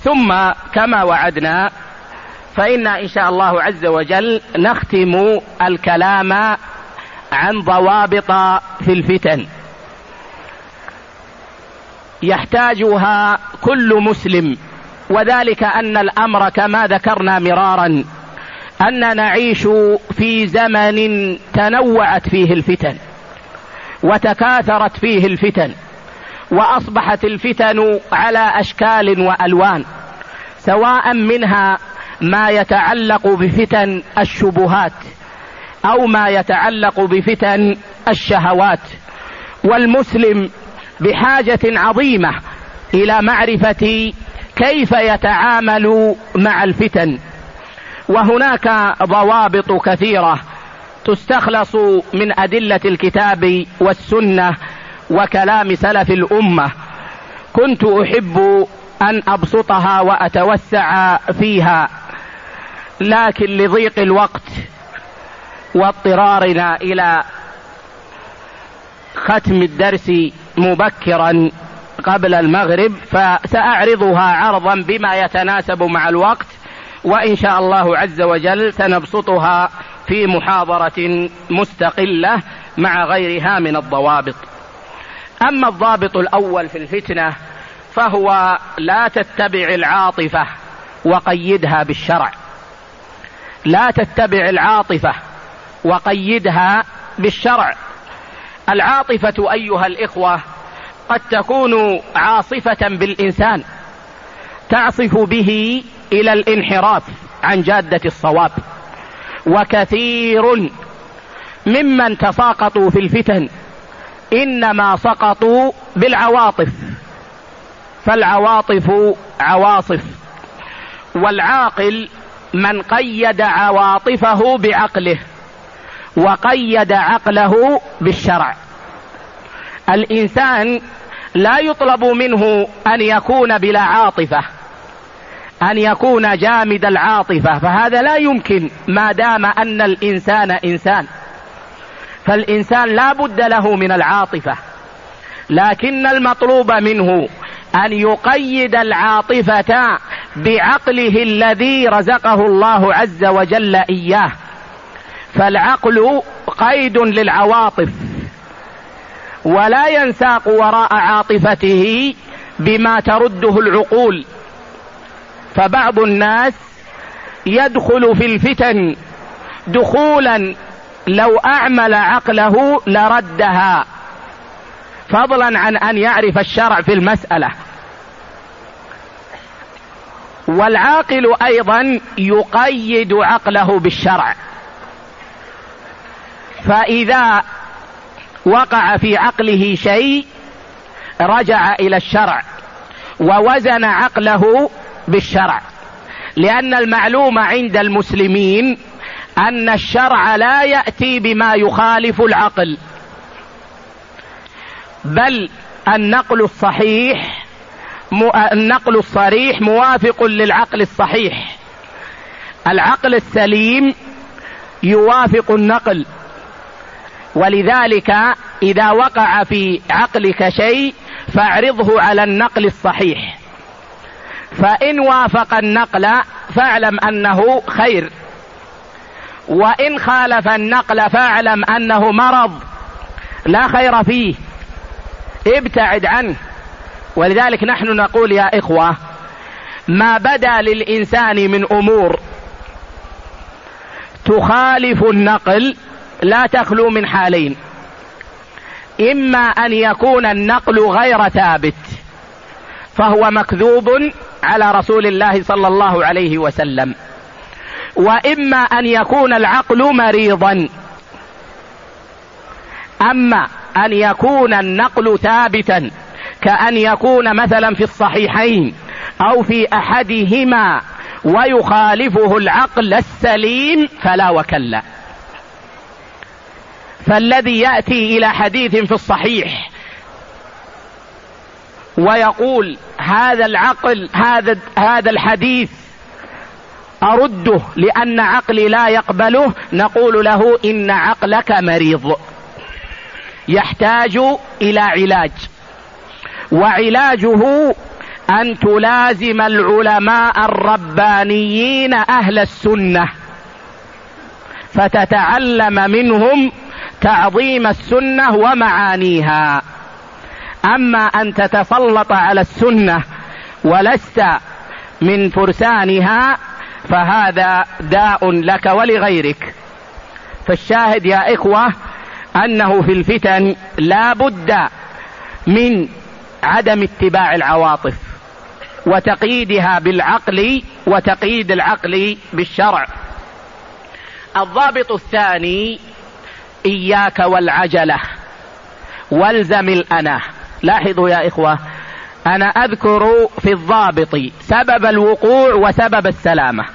ثم كما وعدنا فإن إن شاء الله عز وجل نختم الكلام عن ضوابط في الفتن يحتاجها كل مسلم، وذلك أن الأمر كما ذكرنا مرارا أن نعيش في زمن تنوعت فيه الفتن وتكاثرت فيه الفتن، وأصبحت الفتن على أشكال وألوان، سواء منها ما يتعلق بفتن الشبهات أو ما يتعلق بفتن الشهوات. والمسلم بحاجة عظيمة إلى معرفة كيف يتعامل مع الفتن، وهناك ضوابط كثيرة تستخلص من أدلة الكتاب والسنة وكلام سلف الأمة، كنت أحب أن أبسطها وأتوسع فيها، لكن لضيق الوقت واضطرارنا إلى ختم الدرس مبكرا قبل المغرب فسأعرضها عرضا بما يتناسب مع الوقت، وإن شاء الله عز وجل سنبسطها في محاضرة مستقلة مع غيرها من الضوابط. أما الضابط الأول في الفتنة فهو لا تتبع العاطفة وقيدها بالشرع. لا تتبع العاطفة وقيدها بالشرع. العاطفة أيها الإخوة قد تكون عاصفة بالإنسان تعصف به إلى الانحراف عن جادة الصواب، وكثير ممن تساقطوا في الفتن إنما سقطوا بالعواطف، فالعواطف عواصف، والعاقل من قيد عواطفه بعقله وقيد عقله بالشرع. الإنسان لا يطلب منه أن يكون بلا عاطفة، أن يكون جامد العاطفة، فهذا لا يمكن ما دام أن الإنسان إنسان، فالإنسان لا بد له من العاطفة، لكن المطلوب منه أن يقيد العاطفة بعقله الذي رزقه الله عز وجل إياه، فالعقل قيد للعواطف ولا ينساق وراء عاطفته بما ترده العقول. فبعض الناس يدخل في الفتن دخولا لو أعمل عقله لردها، فضلا عن أن يعرف الشرع في المسألة. والعاقل أيضا يقيد عقله بالشرع، فإذا وقع في عقله شيء رجع إلى الشرع ووزن عقله بالشرع، لأن المعلوم عند المسلمين أن الشرع لا يأتي بما يخالف العقل، بل النقل الصريح موافق للعقل الصحيح. العقل السليم يوافق النقل، ولذلك إذا وقع في عقلك شيء فاعرضه على النقل الصحيح، فإن وافق النقل فاعلم أنه خير، وإن خالف النقل فاعلم أنه مرض لا خير فيه، ابتعد عنه. ولذلك نحن نقول يا إخوة ما بدا للإنسان من أمور تخالف النقل لا تخلو من حالين: إما أن يكون النقل غير ثابت فهو مكذوب على رسول الله صلى الله عليه وسلم، وإما أن يكون العقل مريضا. أما أن يكون النقل ثابتا كأن يكون مثلا في الصحيحين أو في أحدهما ويخالفه العقل السليم فلا وكلا. فالذي يأتي إلى حديث في الصحيح ويقول هذا العقل هذا الحديث أرده لأن عقلي لا يقبله، نقول له إن عقلك مريض يحتاج إلى علاج، وعلاجه أن تلازم العلماء الربانيين أهل السنة فتتعلم منهم تعظيم السنة ومعانيها. أما أن تتسلط على السنة ولست من فرسانها فهذا داء لك ولغيرك. فالشاهد يا إخوة أنه في الفتن لا بد من عدم اتباع العواطف وتقييدها بالعقل وتقييد العقل بالشرع. الضابط الثاني: إياك والعجلة والزم الأناه. لاحظوا يا إخوة، أنا أذكر في الضابط سبب الوقوع وسبب السلامة،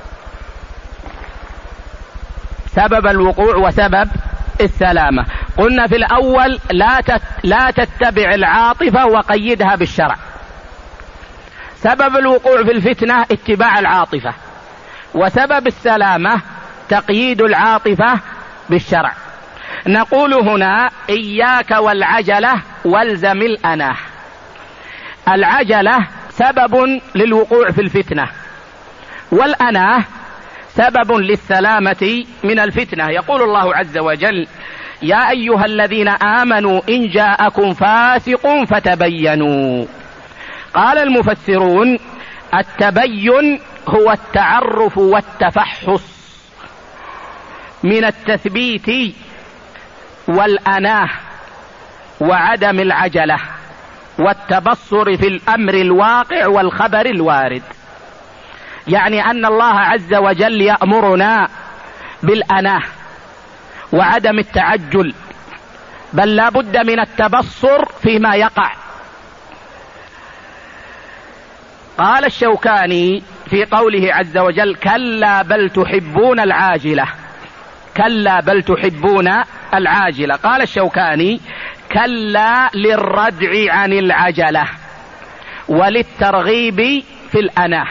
سبب الوقوع وسبب السلامة. قلنا في الأول لا تتبع العاطفة وقيدها بالشرع. سبب الوقوع في الفتنة اتباع العاطفة، وسبب السلامة تقييد العاطفة بالشرع. نقول هنا: إياك والعجلة والزم الأناه. العجلة سبب للوقوع في الفتنة، والأناه سبب للسلامة من الفتنة. يقول الله عز وجل: يا أيها الذين آمنوا إن جاءكم فاسق فتبينوا. قال المفسرون: التبين هو التعرف والتفحص من التثبيت والأناه وعدم العجلة والتبصر في الأمر الواقع والخبر الوارد. يعني أن الله عز وجل يأمرنا بالأناه وعدم التعجل، بل لا بد من التبصر فيما يقع. قال الشوكاني في قوله عز وجل: كلا بل تحبون العاجلة، كلا بل تحبون العاجلة. قال الشوكاني: كلا للردع عن العجلة وللترغيب في الأناه.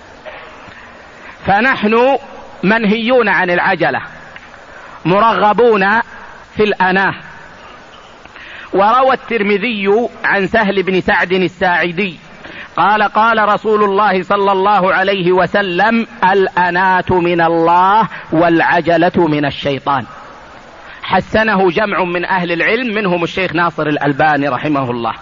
فنحن منهيون عن العجلة مرغبون في الأناه. وروى الترمذي عن سهل بن سعد الساعدي قال: قال رسول الله صلى الله عليه وسلم: الأناة من الله والعجلة من الشيطان. حسنه جمع من أهل العلم منهم الشيخ ناصر الألباني رحمه الله.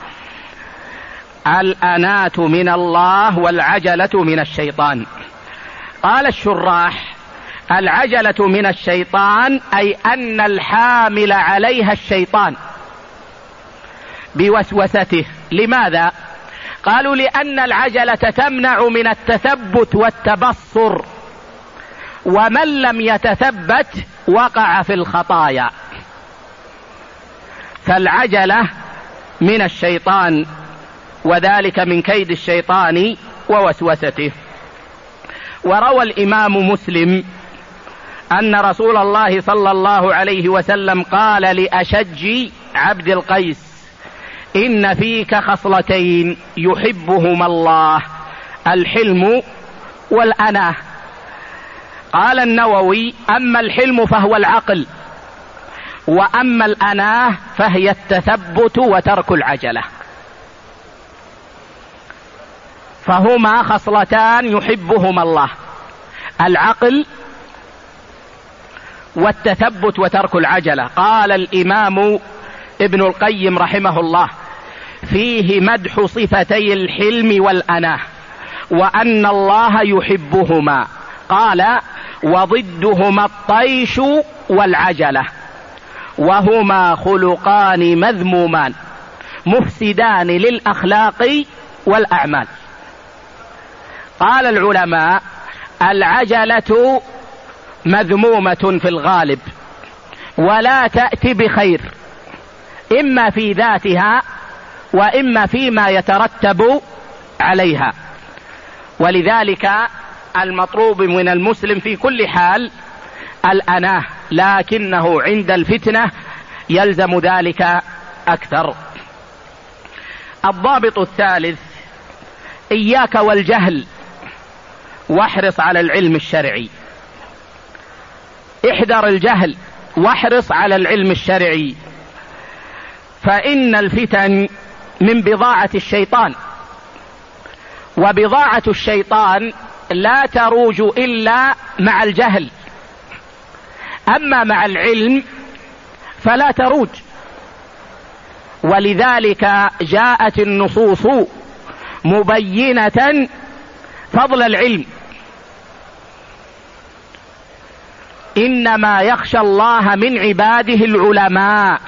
الأناة من الله والعجلة من الشيطان. قال الشراح: العجلة من الشيطان أي أن الحامل عليها الشيطان بوسوسته. لماذا؟ قالوا: لأن العجلة تمنع من التثبت والتبصر، ومن لم يتثبت وقع في الخطايا. فالعجلة من الشيطان، وذلك من كيد الشيطان ووسوسته. وروى الإمام مسلم أن رسول الله صلى الله عليه وسلم قال لأشج عبد القيس: إن فيك خصلتين يحبهما الله، الحلم والأناه. قال النووي: أما الحلم فهو العقل، وأما الأناه فهي التثبت وترك العجلة. فهما خصلتان يحبهما الله: العقل والتثبت وترك العجلة. قال الإمام ابن القيم رحمه الله: فيه مدح صفتي الحلم والأناه وأن الله يحبهما. قال: وضدهما الطيش والعجلة، وهما خلقان مذمومان مفسدان للأخلاق والأعمال. قال العلماء: العجلة مذمومة في الغالب ولا تأتي بخير، إما في ذاتها وإما فيما يترتب عليها. ولذلك المطلوب من المسلم في كل حال الأناه، لكنه عند الفتنة يلزم ذلك أكثر. الضابط الثالث: إياك والجهل واحرص على العلم الشرعي. احذر الجهل واحرص على العلم الشرعي، فإن الفتن من بضاعة الشيطان وبضاعة الشيطان لا تروج إلا مع الجهل، أما مع العلم فلا تروج. ولذلك جاءت النصوص مبينة فضل العلم. إنما يخشى الله من عباده العلماء.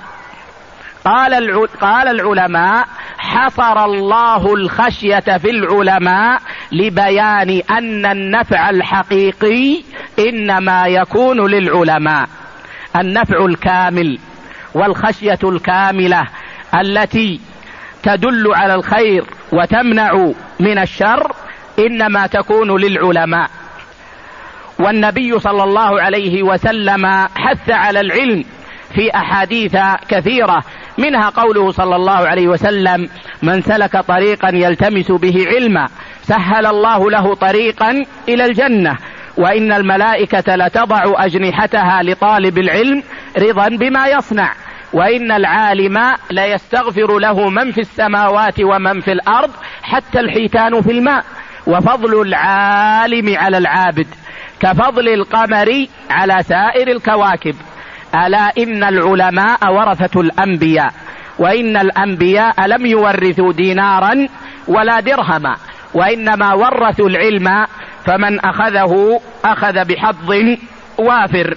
قال العلماء حصر الله الخشية في العلماء لبيان أن النفع الحقيقي إنما يكون للعلماء. النفع الكامل والخشية الكاملة التي تدل على الخير وتمنع من الشر إنما تكون للعلماء. والنبي صلى الله عليه وسلم حث على العلم في أحاديث كثيرة، منها قوله صلى الله عليه وسلم: من سلك طريقا يلتمس به علما سهل الله له طريقا إلى الجنة، وإن الملائكة لتضع أجنحتها لطالب العلم رضا بما يصنع، وإن العالم ليستغفر له من في السماوات ومن في الأرض حتى الحيتان في الماء. وفضل العالم على العابد كفضل القمر على سائر الكواكب. ألا إن العلماء ورثة الأنبياء، وإن الأنبياء لم يورثوا دينارا ولا درهما، وإنما ورثوا العلم، فمن أخذه أخذ بحظ وافر.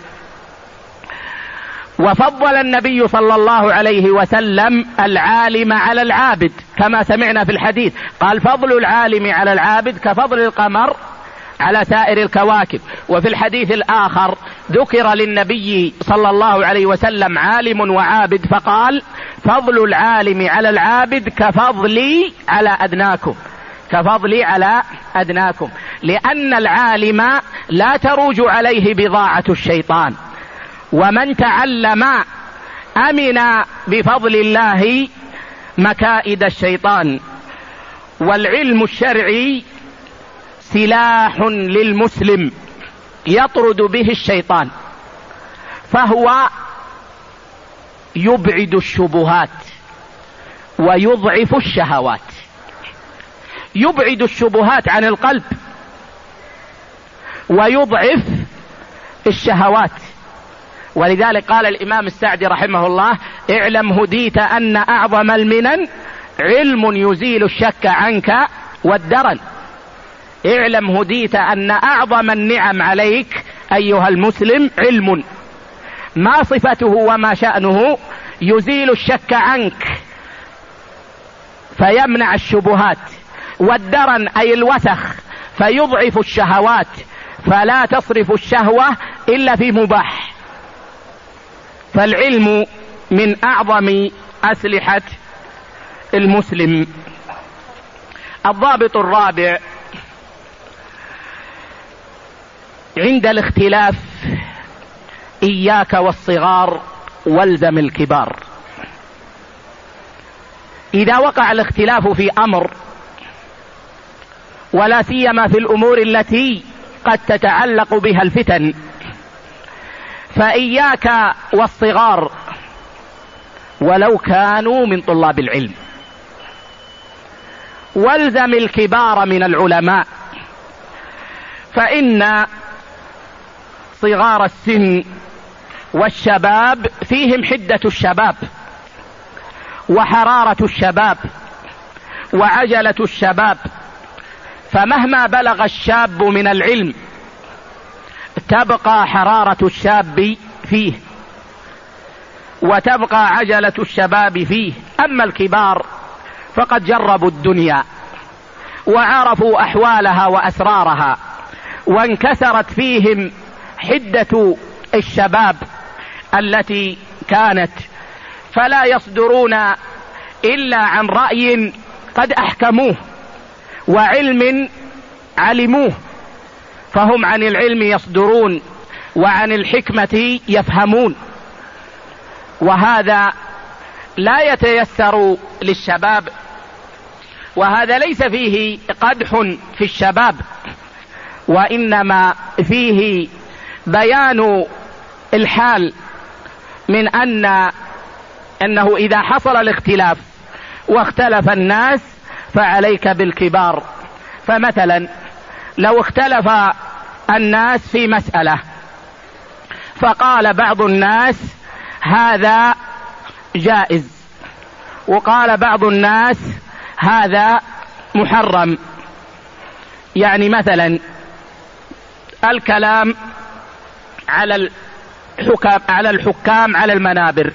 وفضل النبي صلى الله عليه وسلم العالم على العابد كما سمعنا في الحديث، قال: فضل العالم على العابد كفضل القمر على سائر الكواكب. وفي الحديث الآخر ذكر للنبي صلى الله عليه وسلم عالم وعابد فقال: فضل العالم على العابد كفضلي على أدناكم، كفضلي على أدناكم، لأن العالم لا تروج عليه بضاعة الشيطان، ومن تعلم أمن بفضل الله مكائد الشيطان. والعلم الشرعي سلاح للمسلم يطرد به الشيطان، فهو يبعد الشبهات ويضعف الشهوات. يبعد الشبهات عن القلب ويضعف الشهوات. ولذلك قال الإمام السعدي رحمه الله: اعلم هديت أن أعظم المنن علم يزيل الشك عنك والدرن. اعلم هديت أن أعظم النعم عليك أيها المسلم علم، ما صفته وما شأنه؟ يزيل الشك عنك فيمنع الشبهات، والدرن أي الوسخ فيضعف الشهوات، فلا تصرف الشهوة إلا في مباح. فالعلم من أعظم أسلحة المسلم. الضابط الرابع: عند الاختلاف إياك والصغار والزم الكبار. إذا وقع الاختلاف في أمر، ولا سيما في الأمور التي قد تتعلق بها الفتن، فإياك والصغار ولو كانوا من طلاب العلم، والزم الكبار من العلماء، فإن صغار السن والشباب فيهم حدة الشباب وحرارة الشباب وعجلة الشباب، فمهما بلغ الشاب من العلم تبقى حرارة الشاب فيه وتبقى عجلة الشباب فيه. أما الكبار فقد جربوا الدنيا وعرفوا أحوالها وأسرارها، وانكسرت فيهم حدة الشباب التي كانت، فلا يصدرون إلا عن رأي قد أحكموه وعلم علموه، فهم عن العلم يصدرون وعن الحكمة يفهمون، وهذا لا يتيسر للشباب، وهذا ليس فيه قدح في الشباب، وإنما فيه بيان الحال من أنه إذا حصل الاختلاف واختلف الناس فعليك بالكبار، فمثلا لو اختلف الناس في مسألة فقال بعض الناس هذا جائز وقال بعض الناس هذا محرم، يعني مثلا الكلام على الحكام على المنابر،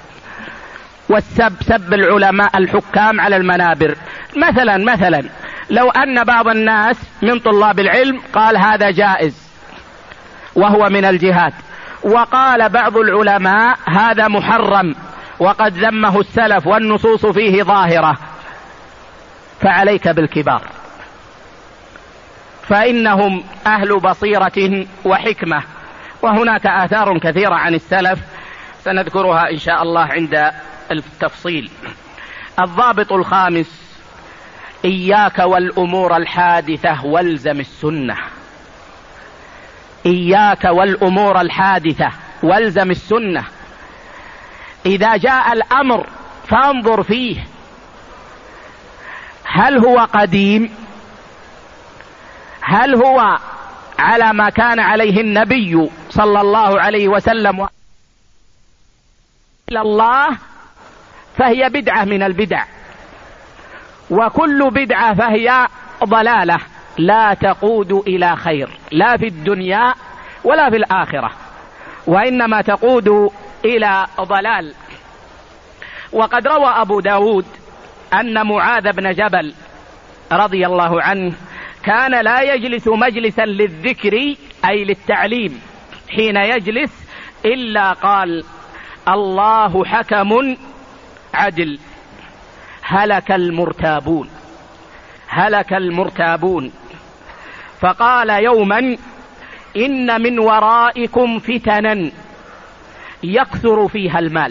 سب العلماء الحكام على المنابر. مثلا لو أن بعض الناس من طلاب العلم قال هذا جائز وهو من الجهاد، وقال بعض العلماء هذا محرم وقد ذمه السلف والنصوص فيه ظاهرة، فعليك بالكبار، فإنهم أهل بصيرة وحكمة. وهناك آثار كثيرة عن السلف سنذكرها إن شاء الله عند التفصيل. الضابط الخامس: إياك والأمور الحادثة والزم السنة. إياك والأمور الحادثة والزم السنة. إذا جاء الأمر فانظر فيه، هل هو قديم؟ هل هو على ما كان عليه النبي صلى الله عليه وسلم إلى الله؟ فهي بدعة من البدع، وكل بدعة فهي ضلالة لا تقود إلى خير، لا في الدنيا ولا في الآخرة، وإنما تقود إلى ضلال. وقد روى أبو داود أن معاذ بن جبل رضي الله عنه كان لا يجلس مجلسا للذكر أي للتعليم، حين يجلس إلا قال: الله حكم عدل، هلك المرتابون، هلك المرتابون. فقال يوما: إن من ورائكم فتنا يكثر فيها المال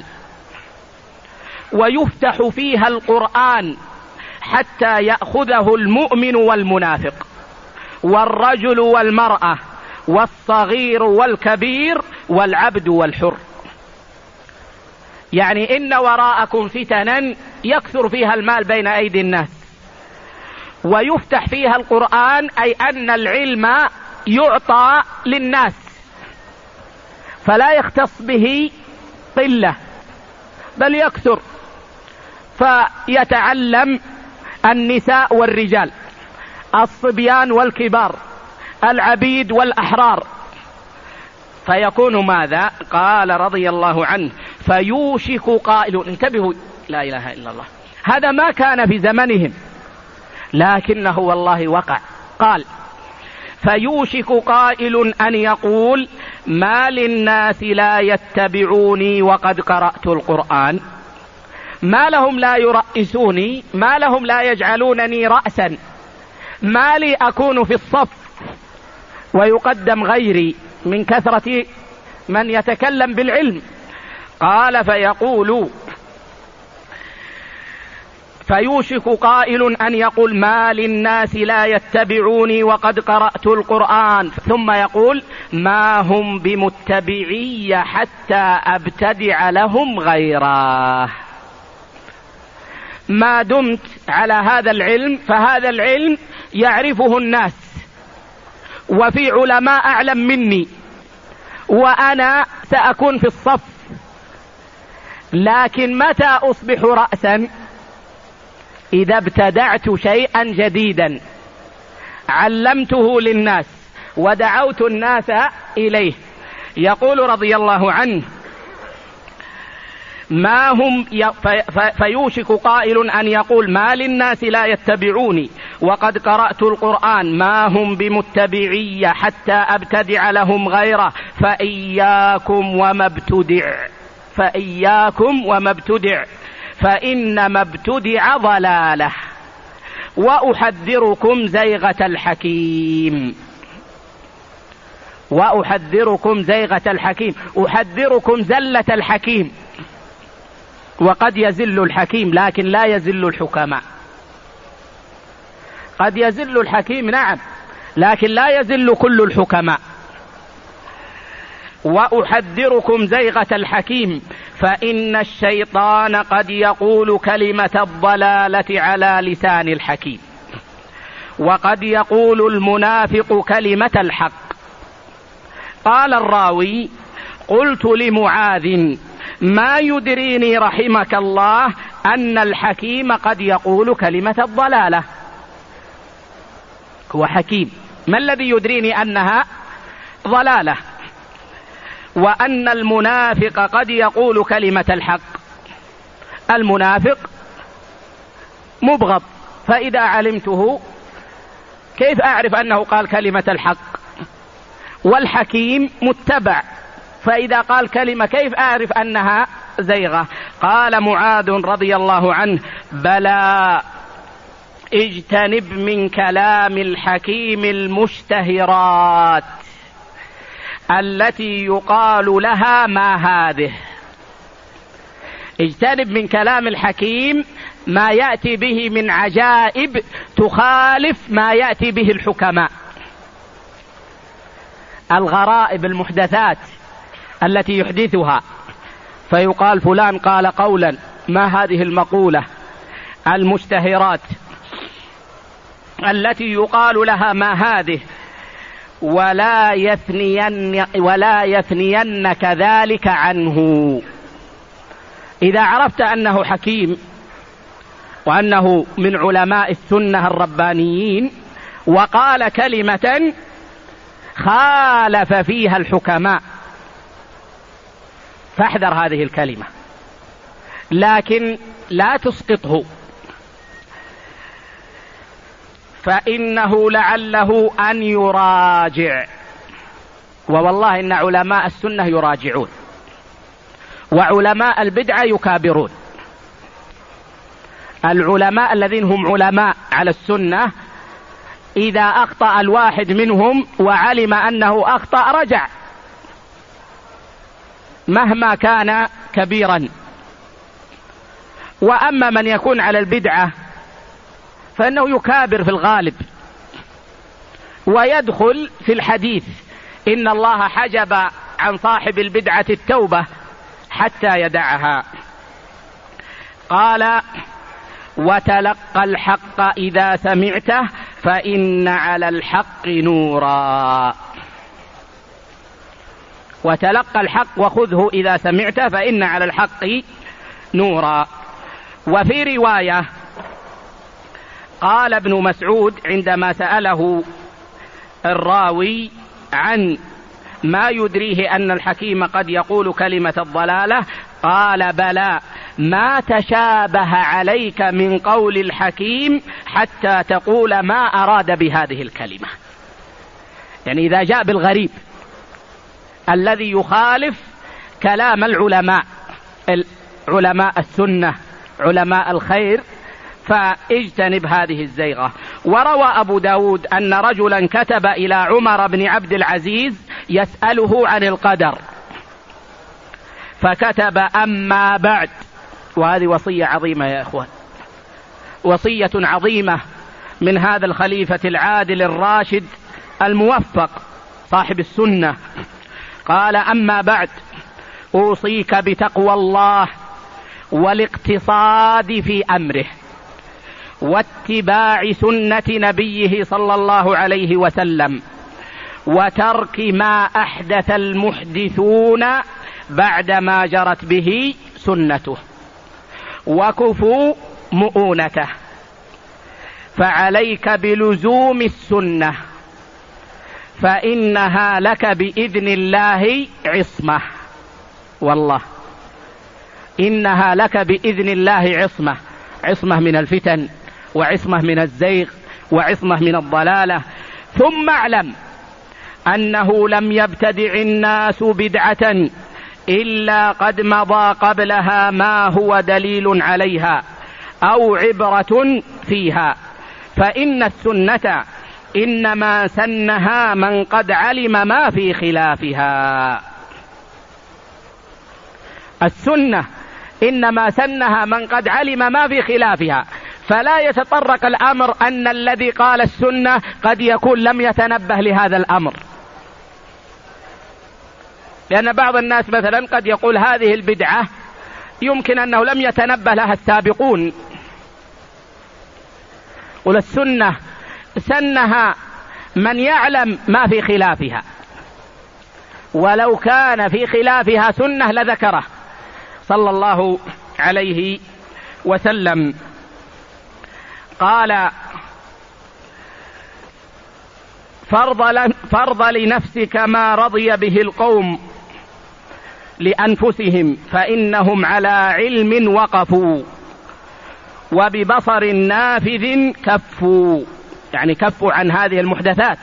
ويفتح فيها القرآن حتى يأخذه المؤمن والمنافق والرجل والمرأة والصغير والكبير والعبد والحر. يعني إن وراءكم فتنا يكثر فيها المال بين أيدي الناس ويفتح فيها القرآن، أي أن العلم يعطى للناس فلا يختص به قلة بل يكثر، فيتعلم النساء والرجال، الصبيان والكبار، العبيد والأحرار، فيكون ماذا؟ قال رضي الله عنه: فيوشك قائل، انتبهوا، لا إله إلا الله، هذا ما كان في زمنهم لكنه والله وقع. قال: فيوشك قائل أن يقول: ما للناس لا يتبعوني وقد قرأت القرآن؟ ما لهم لا يرئسوني؟ ما لهم لا يجعلونني رأسا؟ ما لي أكون في الصف ويقدم غيري من كثرة من يتكلم بالعلم؟ قال: فيقول فيوشك قائل أن يقول: ما للناس لا يتبعوني وقد قرأت القرآن، ثم يقول: ما هم بمتبعي حتى أبتدع لهم غيره. ما دمت على هذا العلم فهذا العلم يعرفه الناس، وفي علماء أعلم مني، وأنا سأكون في الصف، لكن متى أصبح رأسا؟ إذا ابتدعت شيئا جديدا علمته للناس ودعوت الناس إليه. يقول رضي الله عنه: ما هم فيوشك قائل أن يقول: ما للناس لا يتبعوني وقد قرأت القرآن، ما هم بمتبعي حتى أبتدع لهم غيره، فإياكم وما ابتدع، فإياكم وما ابتدع، فإنما ابتدع ضلاله، وأحذركم زيغة الحكيم، وأحذركم زيغة الحكيم، أحذركم زلة الحكيم. وقد يزل الحكيم لكن لا يزل الحكماء. قد يزل الحكيم نعم، لكن لا يزل كل الحكماء. وأحذركم زيغة الحكيم، فإن الشيطان قد يقول كلمة الضلالة على لسان الحكيم، وقد يقول المنافق كلمة الحق. قال الراوي: قلت لمعاذ: ما يدريني رحمك الله أن الحكيم قد يقول كلمة الضلالة. هو حكيم، ما الذي يدريني أنها ضلالة؟ وأن المنافق قد يقول كلمة الحق. المنافق مبغض، فإذا علمته كيف أعرف أنه قال كلمة الحق؟ والحكيم متبع، فإذا قال كلمة كيف أعرف أنها زيغة؟ قال معاذ رضي الله عنه: بلى، اجتنب من كلام الحكيم المشتهرات التي يقال لها ما هذه. اجتنب من كلام الحكيم ما يأتي به من عجائب تخالف ما يأتي به الحكماء، الغرائب المحدثات التي يحدثها، فيقال فلان قال قولا، ما هذه المقولة؟ المشتهرات التي يقال لها ما هذه، ولا يثنينك ذلك عنه. إذا عرفت أنه حكيم وأنه من علماء السنة الربانيين وقال كلمة خالف فيها الحكماء، فاحذر هذه الكلمة، لكن لا تسقطه، فإنه لعله أن يراجع. ووالله إن علماء السنة يراجعون، وعلماء البدعة يكابرون. العلماء الذين هم علماء على السنة إذا أخطأ الواحد منهم وعلم أنه أخطأ رجع مهما كان كبيرا. وأما من يكون على البدعة فإنه يكابر في الغالب ويدخل في الحديث: إن الله حجب عن صاحب البدعة التوبة حتى يدعها. قال: وتلقى الحق إذا سمعته فإن على الحق نورا. وتلقى الحق وخذه إذا سمعته فإن على الحق نورا. وفي رواية قال ابن مسعود عندما سأله الراوي عن ما يدريه أن الحكيم قد يقول كلمة الضلالة، قال: بلى، ما تشابه عليك من قول الحكيم حتى تقول ما أراد بهذه الكلمة. يعني إذا جاء بالغريب الذي يخالف كلام العلماء، علماء السنة، علماء الخير، فاجتنب هذه الزيغة. وروى أبو داود أن رجلا كتب إلى عمر بن عبد العزيز يسأله عن القدر، فكتب: أما بعد. وهذه وصية عظيمة يا إخوان، وصية عظيمة من هذا الخليفة العادل الراشد الموفق صاحب السنة. قال: أما بعد، أوصيك بتقوى الله والاقتصاد في أمره واتباع سنة نبيه صلى الله عليه وسلم وترك ما أحدث المحدثون بعدما جرت به سنته وكفوا مؤونته، فعليك بلزوم السنة فإنها لك بإذن الله عصمة. والله إنها لك بإذن الله عصمة، عصمة من الفتن، وعصمة من الزيغ، وعصمة من الضلالة. ثم اعلم أنه لم يبتدع الناس بدعة إلا قد مضى قبلها ما هو دليل عليها أو عبرة فيها، فإن السنة إنما سنها من قد علم ما في خلافها. السنة إنما سنها من قد علم ما في خلافها، فلا يتطرق الأمر أن الذي قال السنة قد يكون لم يتنبه لهذا الأمر، لأن بعض الناس مثلا قد يقول هذه البدعة يمكن أنه لم يتنبه لها السابقون. والسنة سنها من يعلم ما في خلافها، ولو كان في خلافها سنة لذكره صلى الله عليه وسلم. قال: فرض لنفسك ما رضي به القوم لأنفسهم فإنهم على علم وقفوا وببصر نافذ كفوا، يعني كفوا عن هذه المحدثات،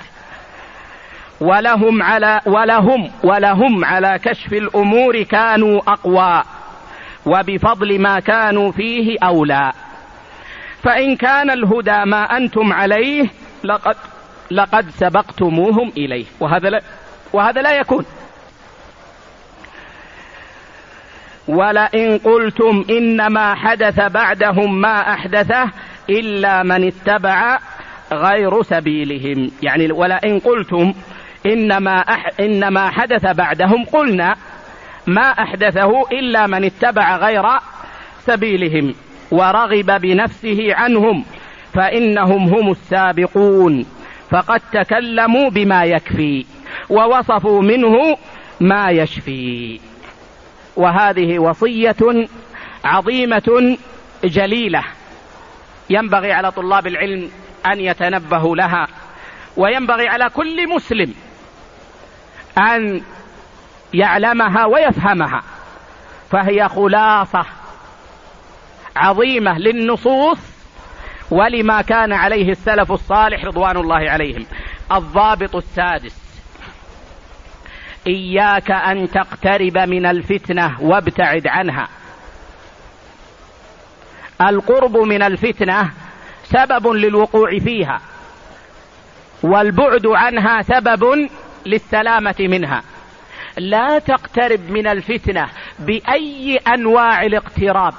ولهم على كشف الأمور كانوا أقوى وبفضل ما كانوا فيه أولى. فإن كان الهدى ما أنتم عليه لقد سبقتموهم إليه. وهذا لا يكون. ولئن قلتم إنما حدث بعدهم ما أحدثه إلا من اتبع غير سبيلهم، يعني ولئن قلتم إنما حدث بعدهم، قلنا ما أحدثه إلا من اتبع غير سبيلهم ورغب بنفسه عنهم فإنهم هم السابقون، فقد تكلموا بما يكفي ووصفوا منه ما يشفي. وهذه وصية عظيمة جليلة ينبغي على طلاب العلم أن يتنبهوا لها، وينبغي على كل مسلم أن يعلمها ويفهمها، فهي خلاصة عظيمة للنصوص ولما كان عليه السلف الصالح رضوان الله عليهم. الضابط السادس: إياك أن تقترب من الفتنة وابتعد عنها. القرب من الفتنة سبب للوقوع فيها، والبعد عنها سبب للسلامة منها. لا تقترب من الفتنة بأي أنواع الاقتراب،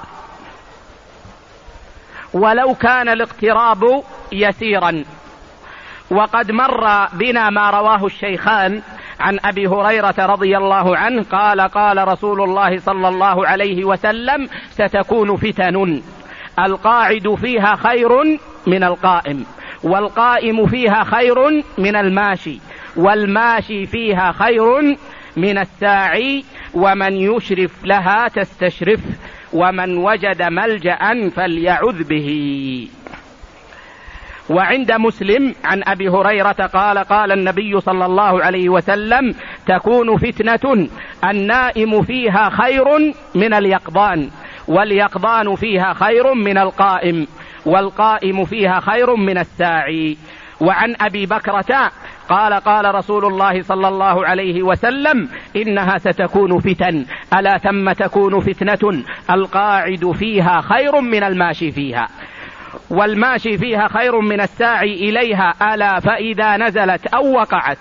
ولو كان الاقتراب يسيرا. وقد مر بنا ما رواه الشيخان عن أبي هريرة رضي الله عنه قال: قال رسول الله صلى الله عليه وسلم: ستكون فتن القاعد فيها خير من القائم، والقائم فيها خير من الماشي، والماشي فيها خير من الساعي، ومن يشرف لها تستشرف، ومن وجد ملجأ فليعذ به. وعند مسلم عن أبي هريرة قال: قال النبي صلى الله عليه وسلم: تكون فتنة النائم فيها خير من اليقظان، واليقظان فيها خير من القائم، والقائم فيها خير من الساعي. وعن أبي بكرة قال: قال رسول الله صلى الله عليه وسلم: إنها ستكون فتن، ألا ثم تكون فتنة القاعد فيها خير من الماشي فيها، والماشي فيها خير من الساعي إليها، ألا فإذا نزلت أو وقعت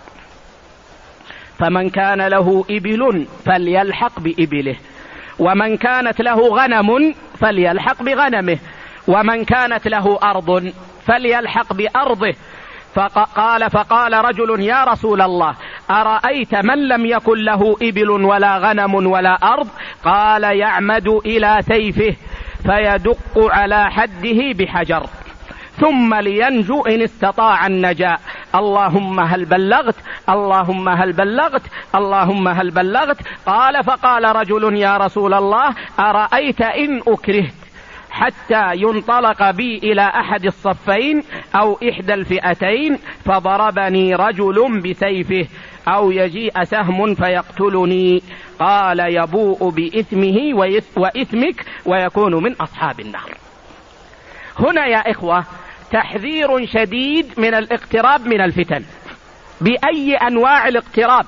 فمن كان له إبل فليلحق بإبله، ومن كانت له غنم فليلحق بغنمه، ومن كانت له أرض فليلحق بأرضه. فقال رجل: يا رسول الله، أرأيت من لم يكن له إبل ولا غنم ولا أرض؟ قال: يعمد إلى سيفه فيدق على حده بحجر ثم لينجو إن استطاع النجاة. اللهم هل بلغت؟ اللهم هل بلغت؟ اللهم هل بلغت؟ قال: فقال رجل: يا رسول الله، أرأيت إن أكرهت حتى ينطلق بي إلى أحد الصفين أو إحدى الفئتين فضربني رجل بسيفه، أو يجيء سهم فيقتلني؟ قال: يبوء بإثمه وإثمك ويكون من أصحاب النار. هنا يا إخوة تحذير شديد من الاقتراب من الفتن بأي أنواع الاقتراب،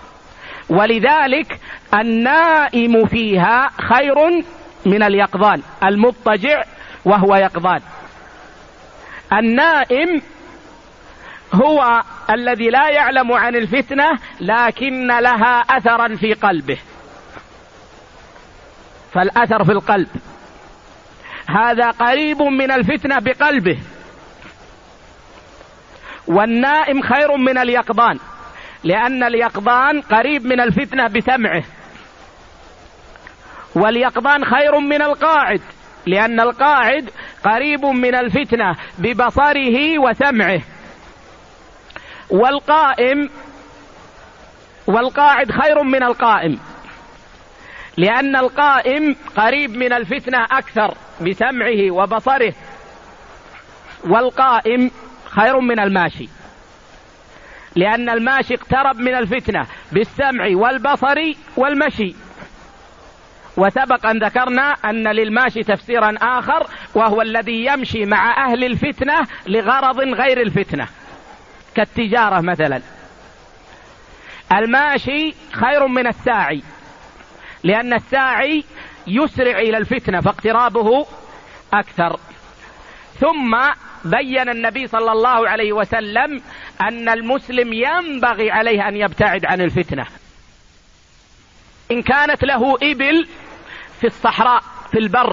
ولذلك النائم فيها خير من اليقظان، المضطجع وهو يقظان. النائم هو الذي لا يعلم عن الفتنة لكن لها أثرا في قلبه، فالأثر في القلب هذا قريب من الفتنة بقلبه. والنائم خير من اليقظان، لأن اليقظان قريب من الفتنة بسمعه، واليقظان خير من القاعد لأن القاعد قريب من الفتنة ببصره وسمعه، والقاعد خير من القائم، لأن القائم قريب من الفتنة أكثر بسمعه وبصره، والقائم خير من الماشي، لأن الماشي اقترب من الفتنة بالسمع والبصر والمشي. وسبق أن ذكرنا أن للماشي تفسيرا آخر، وهو الذي يمشي مع أهل الفتنة لغرض غير الفتنة كالتجارة مثلا. الماشي خير من الساعي، لأن الساعي يسرع إلى الفتنة فاقترابه أكثر. ثم بين النبي صلى الله عليه وسلم أن المسلم ينبغي عليه أن يبتعد عن الفتنة. إن كانت له إبل في الصحراء في البر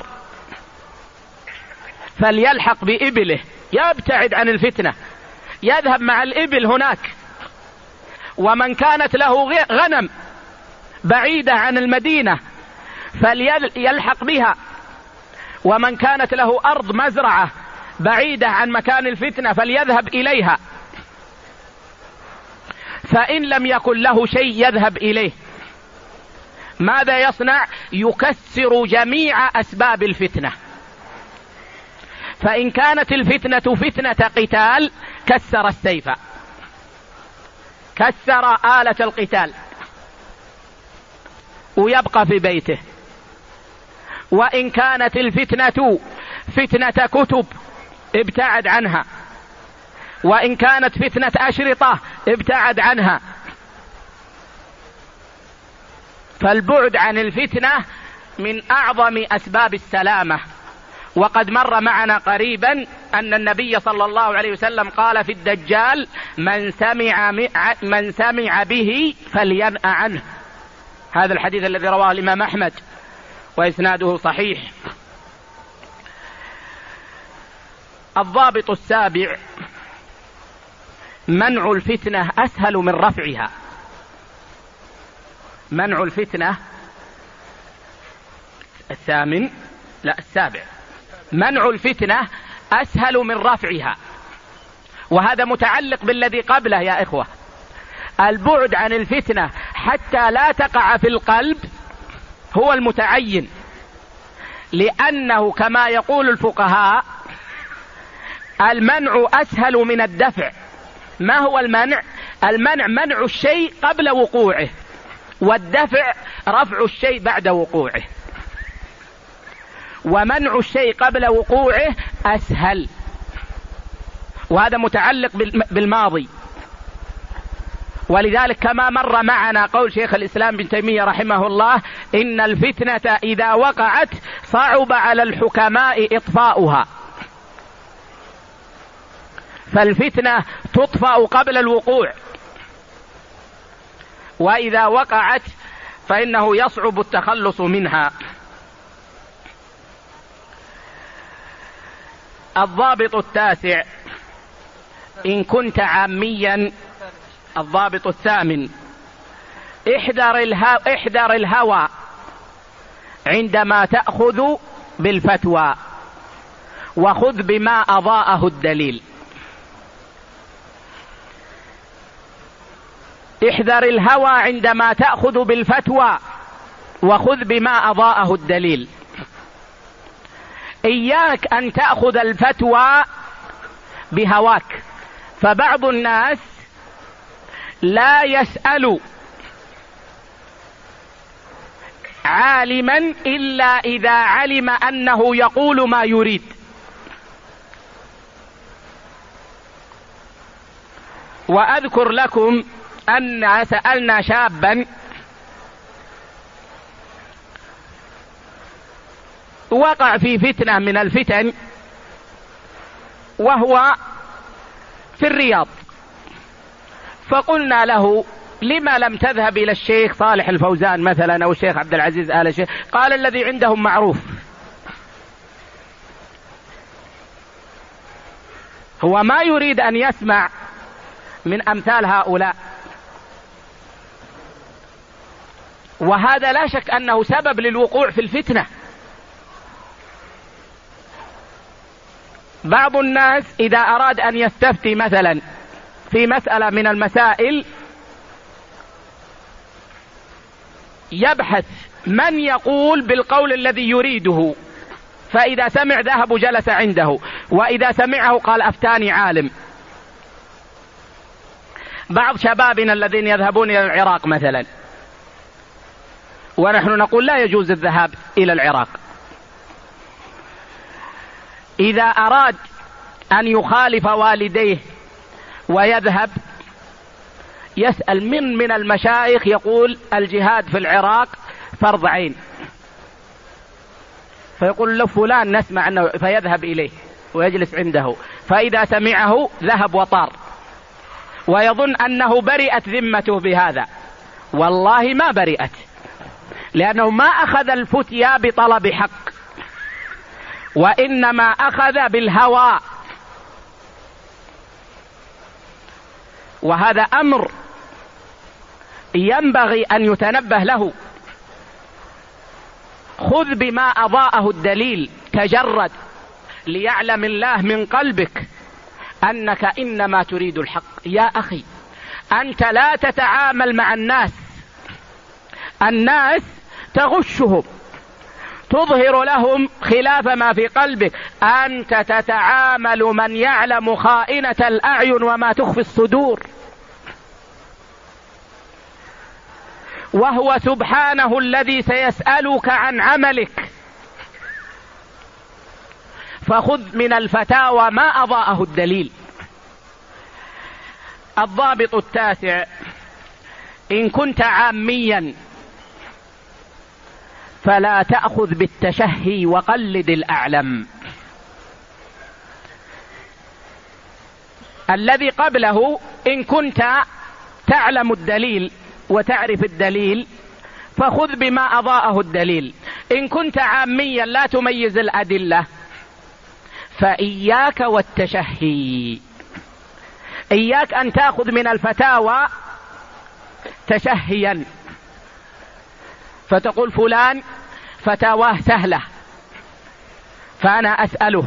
فليلحق بإبله، يبتعد عن الفتنة، يذهب مع الإبل هناك. ومن كانت له غنم بعيدة عن المدينة فليلحق بها. ومن كانت له أرض مزرعة بعيدة عن مكان الفتنة فليذهب إليها. فإن لم يكن له شيء يذهب إليه، ماذا يصنع؟ يكسر جميع أسباب الفتنة. فإن كانت الفتنة فتنة قتال كسر السيف، كسر آلة القتال ويبقى في بيته. وإن كانت الفتنة فتنة كتب ابتعد عنها، وإن كانت فتنة أشرطة ابتعد عنها. فالبعد عن الفتنة من أعظم أسباب السلامة. وقد مر معنا قريبا أن النبي صلى الله عليه وسلم قال في الدجال: من سمع به فلينأ عنه. هذا الحديث الذي رواه الإمام أحمد وإسناده صحيح. الضابط السابع: منع الفتنة أسهل من رفعها. منع الفتنة السابع: منع الفتنة أسهل من رفعها. وهذا متعلق بالذي قبله يا إخوة. البعد عن الفتنة حتى لا تقع في القلب هو المتعين، لأنه كما يقول الفقهاء المنع أسهل من الدفع. ما هو المنع؟ المنع منع الشيء قبل وقوعه، والدفع رفع الشيء بعد وقوعه. ومنع الشيء قبل وقوعه أسهل، وهذا متعلق بالماضي. ولذلك كما مر معنا قول شيخ الإسلام ابن تيمية رحمه الله: إن الفتنة إذا وقعت صعب على الحكماء إطفاؤها. فالفتنة تطفأ قبل الوقوع، وإذا وقعت فإنه يصعب التخلص منها. الضابط التاسع: إن كنت عاميا. الضابط الثامن: احذر الهوى عندما تأخذ بالفتوى، وخذ بما أضاءه الدليل. احذر الهوى عندما تأخذ بالفتوى، وخذ بما أضاءه الدليل. إياك أن تأخذ الفتوى بهواك. فبعض الناس لا يسأل عالما إلا إذا علم أنه يقول ما يريد. وأذكر لكم أن سألنا شابا وقع في فتنة من الفتن، وهو في الرياض، فقلنا له: لما لم تذهب إلى الشيخ صالح الفوزان مثلا أو الشيخ عبد العزيز آل الشيخ؟ قال: الذي عندهم معروف. هو ما يريد أن يسمع من أمثال هؤلاء، وهذا لا شك أنه سبب للوقوع في الفتنة. بعض الناس إذا أراد أن يستفتي مثلا في مسألة من المسائل يبحث من يقول بالقول الذي يريده، فإذا سمع ذهب وجلس عنده، وإذا سمعه قال أفتاني عالم. بعض شبابنا الذين يذهبون إلى العراق مثلا، ونحن نقول لا يجوز الذهاب إلى العراق، إذا أراد أن يخالف والديه ويذهب يسأل من المشايخ يقول الجهاد في العراق فرض عين، فيقول له فلان نسمع أنه، فيذهب إليه ويجلس عنده، فإذا سمعه ذهب وطار ويظن أنه برئت ذمته بهذا. والله ما برئت، لأنه ما أخذ الفتيا بطلب حق، وإنما أخذ بالهوى، وهذا أمر ينبغي أن يتنبه له. خذ بما أضاءه الدليل، تجرد ليعلم الله من قلبك أنك إنما تريد الحق. يا أخي أنت لا تتعامل مع الناس تغشهم، تظهر لهم خلاف ما في قلبك، أنت تتعامل من يعلم خائنة الأعين وما تخفي الصدور، وهو سبحانه الذي سيسألك عن عملك. فخذ من الفتاوى ما أضاءه الدليل. الضابط التاسع: إن كنت عاميا فلا تأخذ بالتشهي وقلد الأعلم. الذي قبله إن كنت تعلم الدليل وتعرف الدليل فخذ بما أضاءه الدليل. إن كنت عاميا لا تميز الأدلة فإياك والتشهي، إياك أن تأخذ من الفتاوى تشهيا، فتقول فلان فتاواه سهلة فأنا أسأله،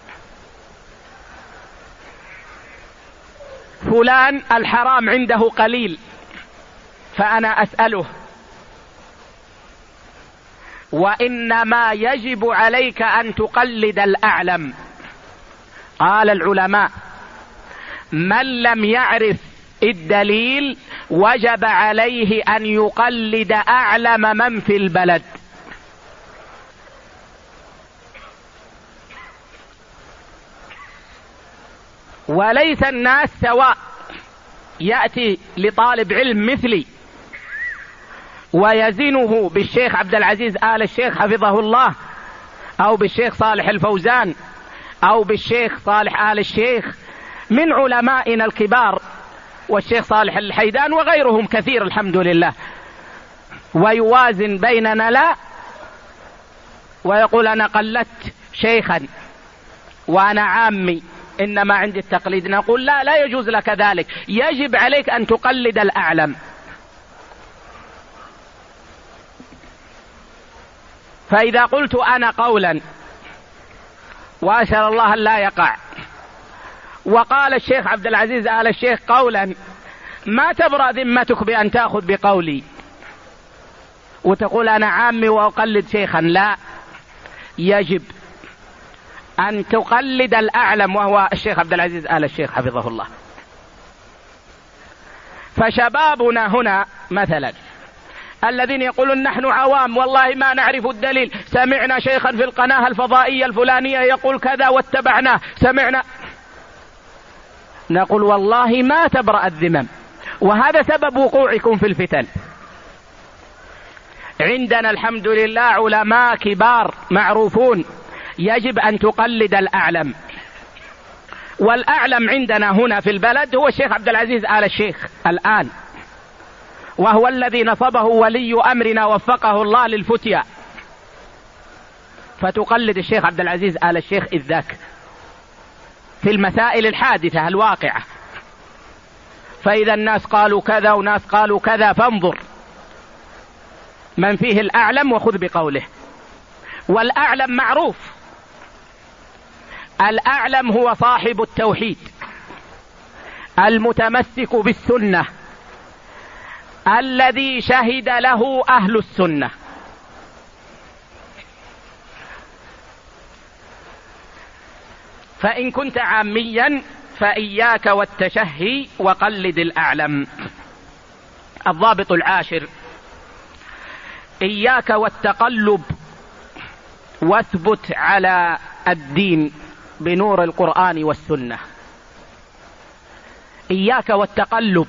فلان الحرام عنده قليل فأنا أسأله. وإنما يجب عليك أن تقلد الأعلم. قال العلماء: من لم يعرف الدليل وجب عليه أن يقلد أعلم من في البلد. وليس الناس سواء، يأتي لطالب علم مثلي ويزنه بالشيخ عبد العزيز آل الشيخ حفظه الله، أو بالشيخ صالح الفوزان، أو بالشيخ صالح آل الشيخ من علمائنا الكبار، والشيخ صالح الحيدان وغيرهم كثير الحمد لله، ويوازن بيننا لا، ويقول أنا قلدت شيخا وأنا عامي إنما عندي التقليد. نقول لا يجوز لك ذلك، يجب عليك أن تقلد الأعلم. فإذا قلت أنا قولا وأسأل الله أن لا يقع، وقال الشيخ عبد العزيز آل الشيخ قولا، ما تبرأ ذمتك بأن تأخذ بقولي وتقول أنا عامي وأقلد شيخا. لا، يجب أن تقلد الأعلم وهو الشيخ عبد العزيز آل الشيخ حفظه الله. فشبابنا هنا مثلا الذين يقولون نحن عوام والله ما نعرف الدليل، سمعنا شيخا في القناة الفضائية الفلانية يقول كذا واتبعناه، سمعنا، نقول والله ما تبرأ الذمم، وهذا سبب وقوعكم في الفتن. عندنا الحمد لله علماء كبار معروفون، يجب أن تقلد الأعلم. والأعلم عندنا هنا في البلد هو الشيخ عبد العزيز آل الشيخ الآن، وهو الذي نصبه ولي أمرنا وفقه الله للفتيا، فتقلد الشيخ عبد العزيز آل الشيخ إذ ذاك في المسائل الحادثة الواقعة. فإذا الناس قالوا كذا وناس قالوا كذا فانظر من فيه الأعلم وخذ بقوله. والأعلم معروف، الأعلم هو صاحب التوحيد المتمسك بالسنة الذي شهد له أهل السنة. فإن كنت عاميا فإياك والتشهي وقلد الأعلم. الضابط العاشر: إياك والتقلب واثبت على الدين بنور القرآن والسنة. إياك والتقلب،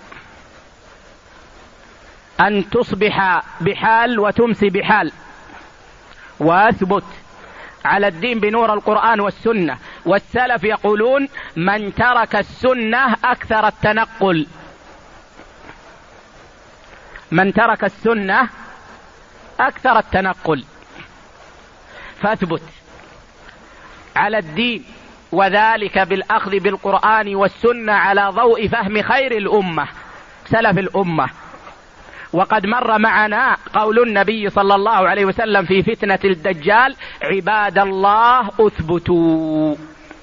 أن تصبح بحال وتمسي بحال، واثبت على الدين بنور القرآن والسنة. والسلف يقولون: من ترك السنة أكثر التنقل. من ترك السنة أكثر التنقل. فاثبت على الدين، وذلك بالأخذ بالقرآن والسنة على ضوء فهم خير الأمة سلف الأمة. وقد مر معنا قول النبي صلى الله عليه وسلم في فتنة الدجال: عباد الله اثبتوا.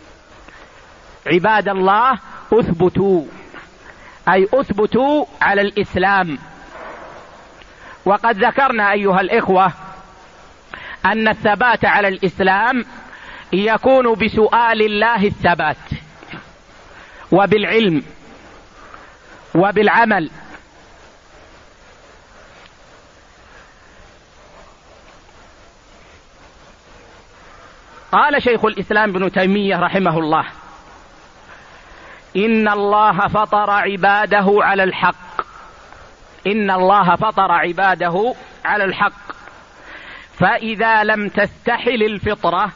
عباد الله اثبتوا، أي اثبتوا على الإسلام. وقد ذكرنا أيها الإخوة أن الثبات على الإسلام يكون بسؤال الله الثبات، وبالعلم، وبالعمل. قال شيخ الإسلام ابن تيمية رحمه الله: إن الله فطر عباده على الحق. إن الله فطر عباده على الحق، فإذا لم تستحل الفطرة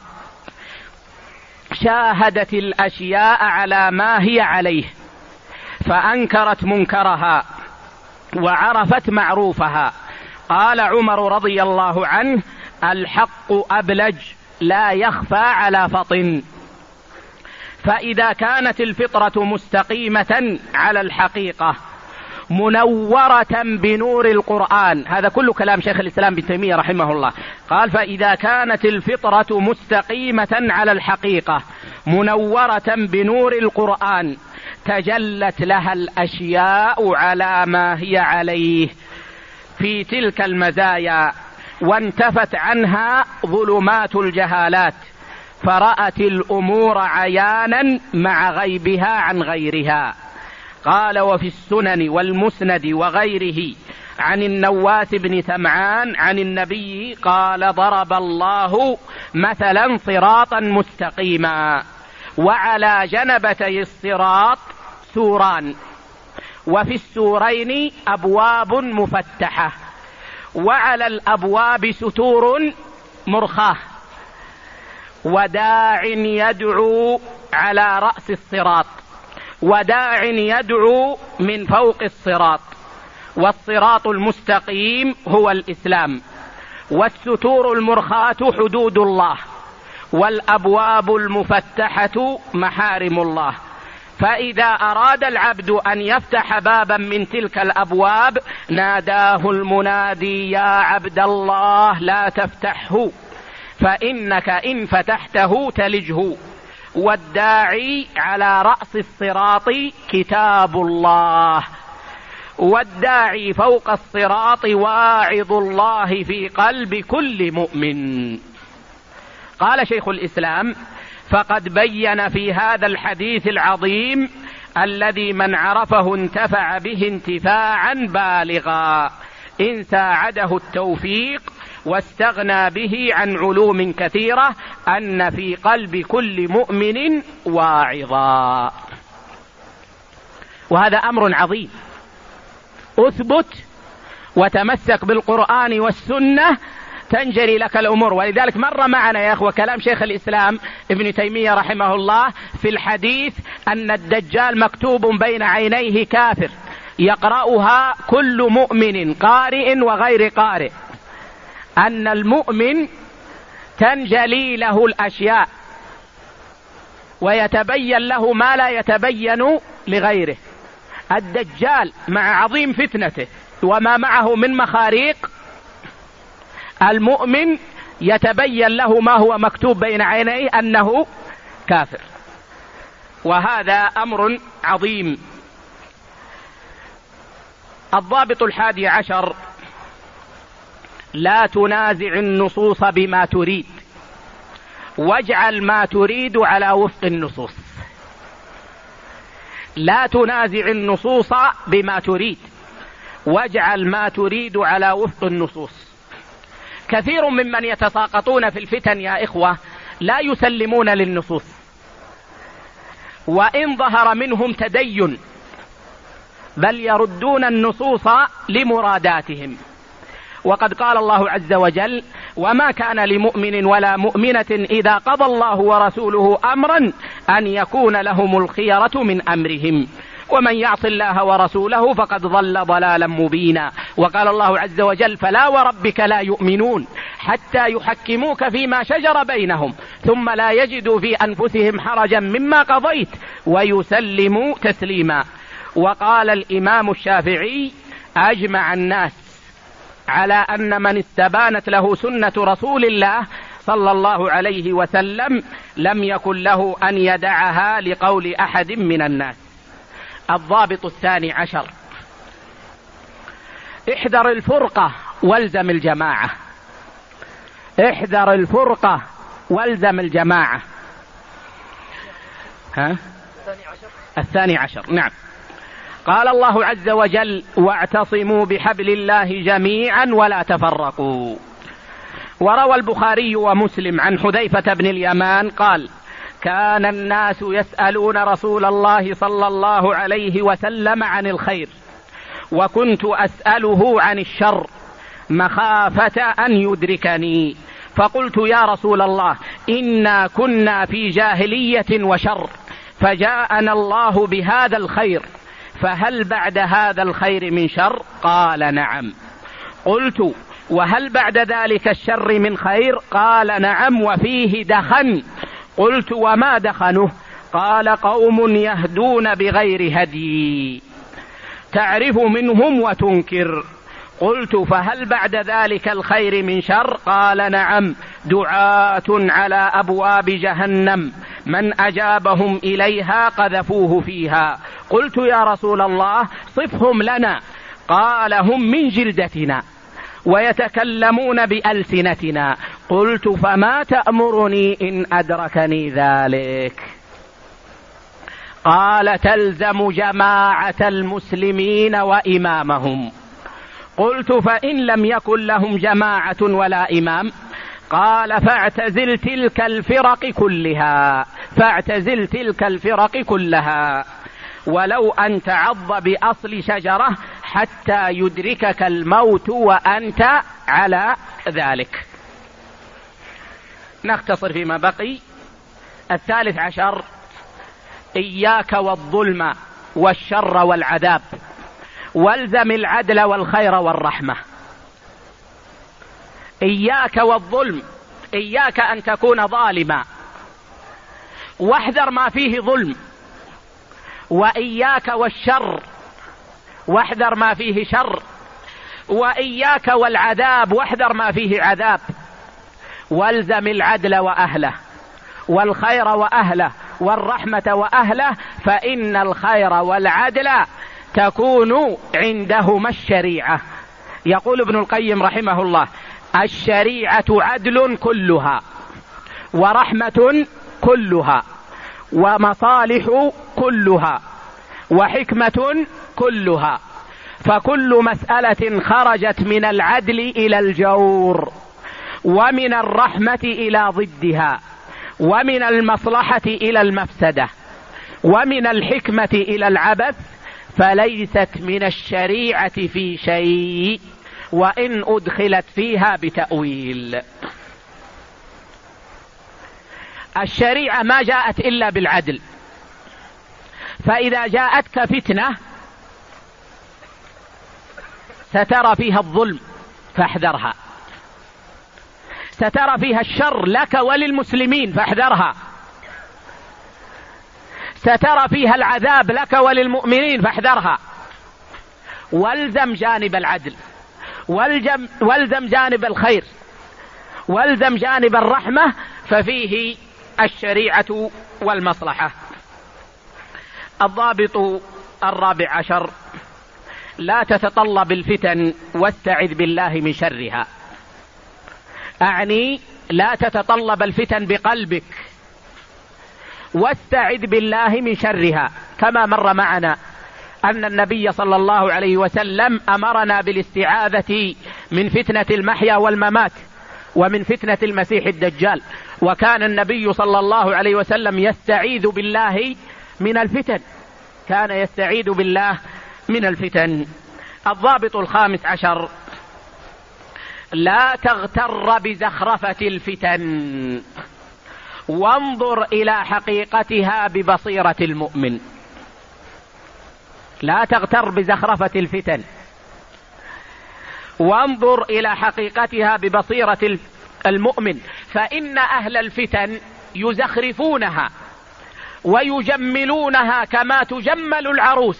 شاهدت الأشياء على ما هي عليه، فأنكرت منكرها وعرفت معروفها. قال عمر رضي الله عنه: الحق أبلج لا يخفى على فطن. فإذا كانت الفطرة مستقيمة على الحقيقة منورة بنور القرآن، هذا كل كلام شيخ الإسلام ابن تيمية رحمه الله. قال: فإذا كانت الفطرة مستقيمة على الحقيقة منورة بنور القرآن تجلت لها الأشياء على ما هي عليه في تلك المزايا، وانتفت عنها ظلمات الجهالات، فرأت الأمور عيانا مع غيبها عن غيرها. قال: وفي السنن والمسند وغيره عن النواس بن سمعان عن النبي قال: ضرب الله مثلا صراطا مستقيما، وعلى جنبتي الصراط سوران، وفي السورين أبواب مفتحة، وعلى الأبواب ستور مرخاة، وداع يدعو على رأس الصراط، وداع يدعو من فوق الصراط. والصراط المستقيم هو الإسلام، والستور المرخاة حدود الله، والأبواب المفتحة محارم الله. فإذا أراد العبد أن يفتح بابا من تلك الأبواب ناداه المنادي: يا عبد الله لا تفتحه، فإنك إن فتحته تلجه. والداعي على رأس الصراط كتاب الله، والداعي فوق الصراط واعظ الله في قلب كل مؤمن. قال شيخ الإسلام: فقد بين في هذا الحديث العظيم الذي من عرفه انتفع به انتفاعا بالغا، إن ساعده التوفيق واستغنى به عن علوم كثيرة، أن في قلب كل مؤمن واعظا. وهذا أمر عظيم. أثبت وتمسك بالقرآن والسنة تنجلي لك الأمور. ولذلك مر معنا يا أخوة كلام شيخ الإسلام ابن تيمية رحمه الله في الحديث أن الدجال مكتوب بين عينيه كافر يقرأها كل مؤمن قارئ وغير قارئ، أن المؤمن تنجلي له الأشياء ويتبين له ما لا يتبين لغيره. الدجال مع عظيم فتنته وما معه من مخاريق، المؤمن يتبين له ما هو مكتوب بين عينيه أنه كافر، وهذا أمر عظيم. الضابط 11: لا تنازع النصوص بما تريد، واجعل ما تريد على وفق النصوص. لا تنازع النصوص بما تريد، واجعل ما تريد على وفق النصوص. كثير ممن يتساقطون في الفتن يا إخوة لا يسلمون للنصوص، وإن ظهر منهم تدين بل يردون النصوص لمراداتهم. وقد قال الله عز وجل: وما كان لمؤمن ولا مؤمنة إذا قضى الله ورسوله أمرا أن يكون لهم الخيرة من أمرهم ومن يعص الله ورسوله فقد ضل ضلالا مبينا. وقال الله عز وجل: فلا وربك لا يؤمنون حتى يحكموك فيما شجر بينهم ثم لا يجدوا في أنفسهم حرجا مما قضيت ويسلموا تسليما. وقال الإمام الشافعي: أجمع الناس على أن من استبانت له سنة رسول الله صلى الله عليه وسلم لم يكن له أن يدعها لقول أحد من الناس. الضابط 12: احذر الفرقة والزم الجماعة. احذر الفرقة والزم الجماعة. 12. نعم. قال الله عز وجل: واعتصموا بحبل الله جميعا ولا تفرقوا. وروى البخاري ومسلم عن حذيفة بن اليمان قال: كان الناس يسألون رسول الله صلى الله عليه وسلم عن الخير وكنت أسأله عن الشر مخافة أن يدركني، فقلت: يا رسول الله إنا كنا في جاهلية وشر فجاءنا الله بهذا الخير فهل بعد هذا الخير من شر؟ قال: نعم. قلت: وهل بعد ذلك الشر من خير؟ قال: نعم وفيه دخن. قلت: وما دخنه؟ قال: قوم يهدون بغير هدي تعرف منهم وتنكر. قلت: فهل بعد ذلك الخير من شر؟ قال: نعم، دعاة على أبواب جهنم من أجابهم إليها قذفوه فيها. قلت: يا رسول الله صفهم لنا. قال: هم من جلدتنا ويتكلمون بألسنتنا. قلت: فما تأمرني إن أدركني ذلك؟ قال: تلزم جماعة المسلمين وإمامهم. قلت: فإن لم يكن لهم جماعة ولا إمام؟ قال: فاعتزل تلك الفرق كلها، فاعتزل تلك الفرق كلها ولو أن تعض بأصل شجرة حتى يدركك الموت وأنت على ذلك. نختصر فيما بقي. 13: إياك والظلم والشر والعذاب والزم العدل والخير والرحمة. إياك والظلم، إياك أن تكون ظالما واحذر ما فيه ظلم، وإياك والشر واحذر ما فيه شر، وإياك والعذاب واحذر ما فيه عذاب، والزم العدل وأهله والخير وأهله والرحمة وأهله، فإن الخير والعدل تكون عندهما الشريعة. يقول ابن القيم رحمه الله: الشريعة عدل كلها ورحمة كلها ومصالح كلها وحكمة كلها، فكل مسألة خرجت من العدل إلى الجور ومن الرحمة إلى ضدها ومن المصلحة إلى المفسدة ومن الحكمة إلى العبث فليست من الشريعة في شيء وإن أدخلت فيها بتأويل. الشريعة ما جاءت إلا بالعدل، فإذا جاءتك فتنة سترى فيها الظلم فاحذرها، سترى فيها الشر لك وللمسلمين فاحذرها، سترى فيها العذاب لك وللمؤمنين فاحذرها. والزم جانب العدل، والزم جانب الخير، والزم جانب الرحمة، ففيه الشريعة والمصلحة. الضابط 14: لا تتطلب الفتن واستعذ بالله من شرها. أعني لا تتطلب الفتن بقلبك واستعذ بالله من شرها، كما مر معنا أن النبي صلى الله عليه وسلم أمرنا بالاستعاذة من فتنة المحيا والممات ومن فتنة المسيح الدجال، وكان النبي صلى الله عليه وسلم يستعيذ بالله من الفتن، كان يستعيذ بالله من الفتن. الضابط 15: لا تغتر بزخرفة الفتن وانظر إلى حقيقتها ببصيرة المؤمن. لا تغتر بزخرفة الفتن وانظر إلى حقيقتها ببصيرة المؤمن، فإن أهل الفتن يزخرفونها ويجملونها كما تجمل العروس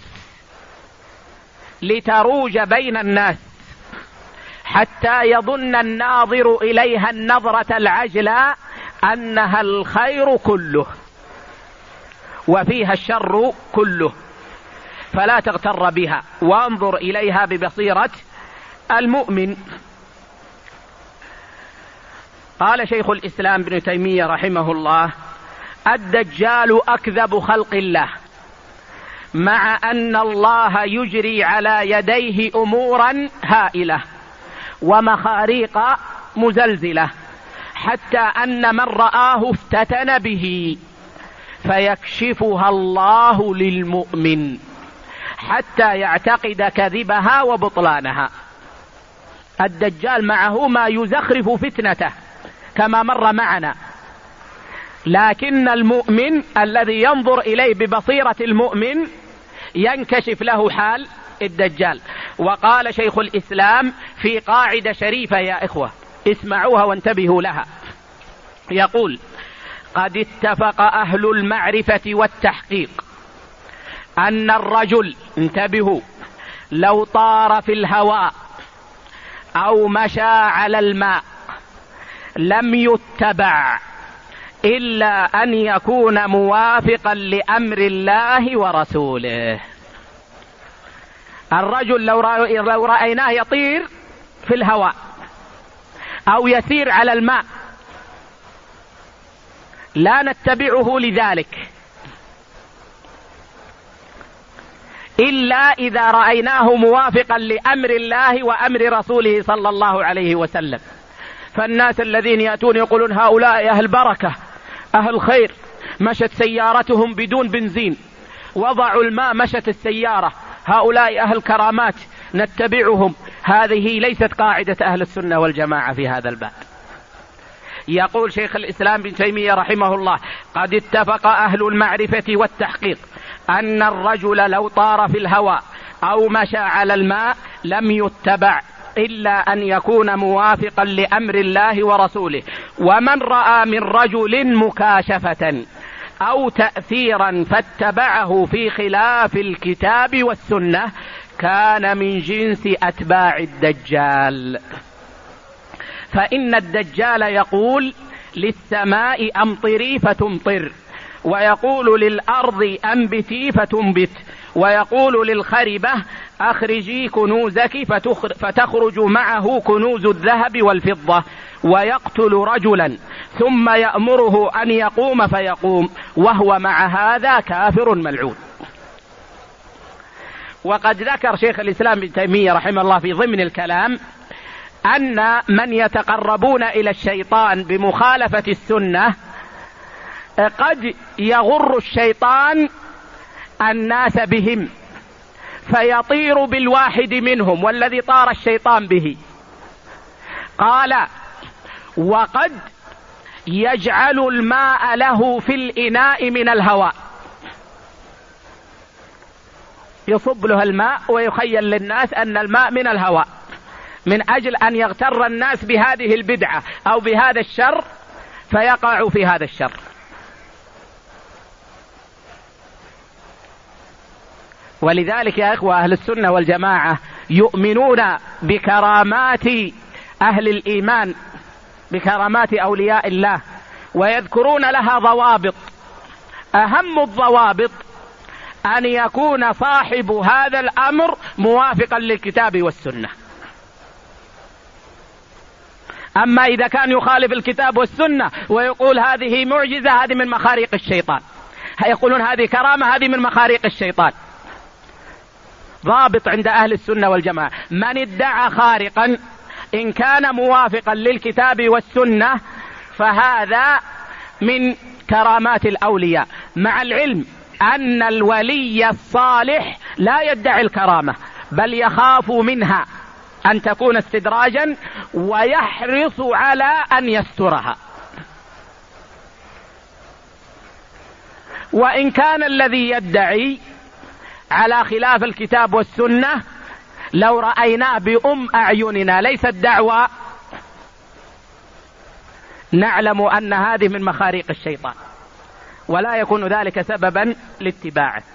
لتروج بين الناس، حتى يظن الناظر إليها النظرة العجلة أنها الخير كله وفيها الشر كله، فلا تغتر بها وانظر إليها ببصيرة المؤمن. قال شيخ الإسلام ابن تيمية رحمه الله: الدجال أكذب خلق الله، مع أن الله يجري على يديه أمورا هائلة ومخاريق مزلزلة، حتى أن من رآه افتتن به، فيكشفها الله للمؤمن حتى يعتقد كذبها وبطلانها. الدجال معه ما يزخرف فتنته كما مر معنا، لكن المؤمن الذي ينظر إليه ببصيرة المؤمن ينكشف له حال الدجال. وقال شيخ الإسلام في قاعدة شريفة يا إخوة اسمعوها وانتبهوا لها، يقول: قد اتفق أهل المعرفة والتحقيق أن الرجل، انتبهوا، لو طار في الهواء أو مشى على الماء لم يتبع إلا أن يكون موافقا لأمر الله ورسوله. الرجل لو رأيناه يطير في الهواء أو يسير على الماء لا نتبعه لذلك إلا إذا رأيناه موافقا لأمر الله وأمر رسوله صلى الله عليه وسلم. فالناس الذين يأتون يقولون هؤلاء أهل بركة أهل خير، مشت سيارتهم بدون بنزين، وضعوا الماء مشت السيارة، هؤلاء أهل كرامات نتبعهم، هذه ليست قاعدة أهل السنة والجماعة في هذا الباب. يقول شيخ الإسلام ابن تيمية رحمه الله: قد اتفق أهل المعرفة والتحقيق أن الرجل لو طار في الهواء أو مشى على الماء لم يتبع إلا أن يكون موافقا لأمر الله ورسوله. ومن رأى من رجل مكاشفة أو تأثيرا فاتبعه في خلاف الكتاب والسنة كان من جنس أتباع الدجال. فإن الدجال يقول للسماء أمطري فتمطر، ويقول للأرض أنبتي فتنبت، ويقول للخربة أخرجي كنوزك فتخرج معه كنوز الذهب والفضة، ويقتل رجلا ثم يأمره أن يقوم فيقوم وهو مع هذا كافر ملعون. وقد ذكر شيخ الإسلام ابن تيمية رحمه الله في ضمن الكلام أن من يتقربون إلى الشيطان بمخالفة السنة قد يغر الشيطان الناس بهم فيطير بالواحد منهم والذي طار الشيطان به. قال: وقد يجعل الماء له في الإناء من الهواء، يصب له الماء ويخيل للناس أن الماء من الهواء، من أجل أن يغتر الناس بهذه البدعة أو بهذا الشر فيقع في هذا الشر. ولذلك يا إخوة أهل السنة والجماعة يؤمنون بكرامات أهل الإيمان، بكرامات أولياء الله، ويذكرون لها ضوابط. أهم الضوابط أن يكون صاحب هذا الأمر موافقا للكتاب والسنة. أما إذا كان يخالف الكتاب والسنة ويقول هذه معجزة، هذه من مخاريق الشيطان، يقولون هذه كرامة، هذه من مخاريق الشيطان. ضابط عند أهل السنة والجماعة: من ادعى خارقا إن كان موافقا للكتاب والسنة فهذا من كرامات الأولياء، مع العلم أن الولي الصالح لا يدعي الكرامة، بل يخاف منها أن تكون استدراجا ويحرص على أن يسترها. وإن كان الذي يدعي على خلاف الكتاب والسنة لو رأيناه بأم أعيننا ليس الدعوة، نعلم أن هذه من مخاريق الشيطان، ولا يكون ذلك سببا لاتباعه.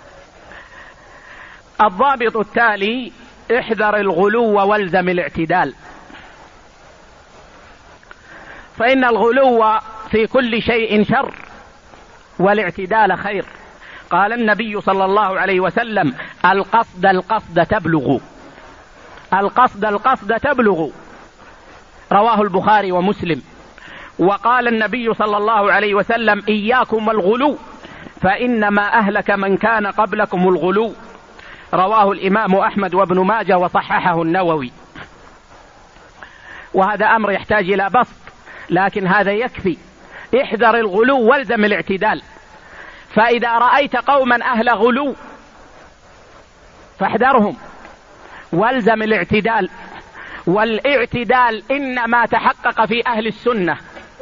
الضابط التالي: احذر الغلو والزم الاعتدال. فإن الغلو في كل شيء شر والاعتدال خير. قال النبي صلى الله عليه وسلم: القصد القصد تبلغ، القصد القصد تبلغ، رواه البخاري ومسلم. وقال النبي صلى الله عليه وسلم: إياكم والغلو فإنما أهلك من كان قبلكم الغلو، رواه الإمام أحمد وابن ماجه وصححه النووي. وهذا أمر يحتاج إلى بسط، لكن هذا يكفي. احذر الغلو والزم الاعتدال. فإذا رأيت قوما أهل غلو فاحذرهم والزم الاعتدال. والاعتدال إنما تحقق في أهل السنة،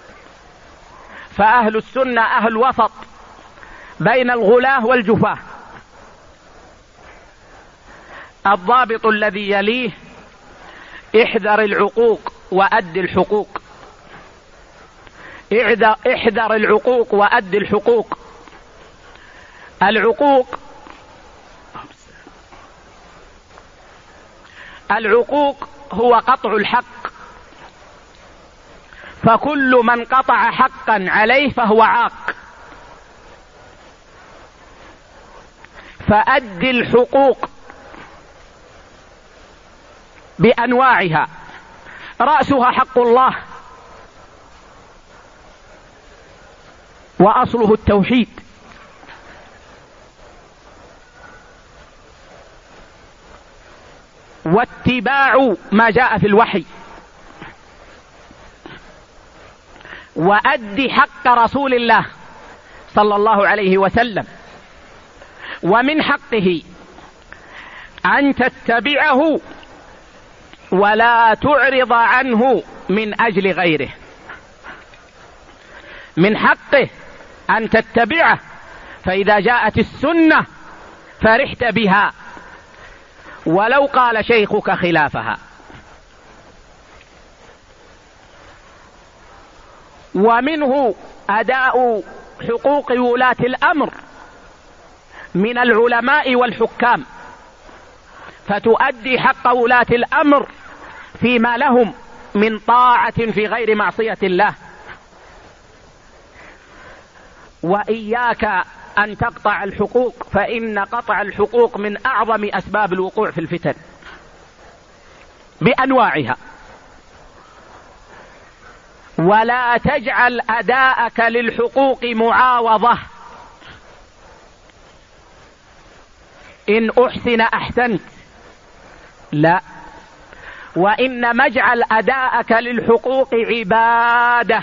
فأهل السنة أهل وسط بين الغلاة والجفاة. الضابط الذي يليه: احذر العقوق وأد الحقوق. احذر العقوق وأد الحقوق. العقوق هو قطع الحق، فكل من قطع حقا عليه فهو عاق. فأد الحقوق بأنواعها، رأسها حق الله وأصله التوحيد، واتباع ما جاء في الوحي، وأد حق رسول الله صلى الله عليه وسلم. ومن حقه أن تتبعه ولا تعرض عنه من أجل غيره. من حقه أن تتبعه، فإذا جاءت السنة فرحت بها ولو قال شيخك خلافها. ومنه أداء حقوق ولاة الأمر من العلماء والحكام، فتؤدي حق ولاة الأمر فيما لهم من طاعة في غير معصية الله. وإياك أن تقطع الحقوق، فإن قطع الحقوق من أعظم أسباب الوقوع في الفتن بأنواعها. ولا تجعل أداءك للحقوق معاوضة. إن أحسن أحسنت، لا، وإنما اجعل أداءك للحقوق عبادة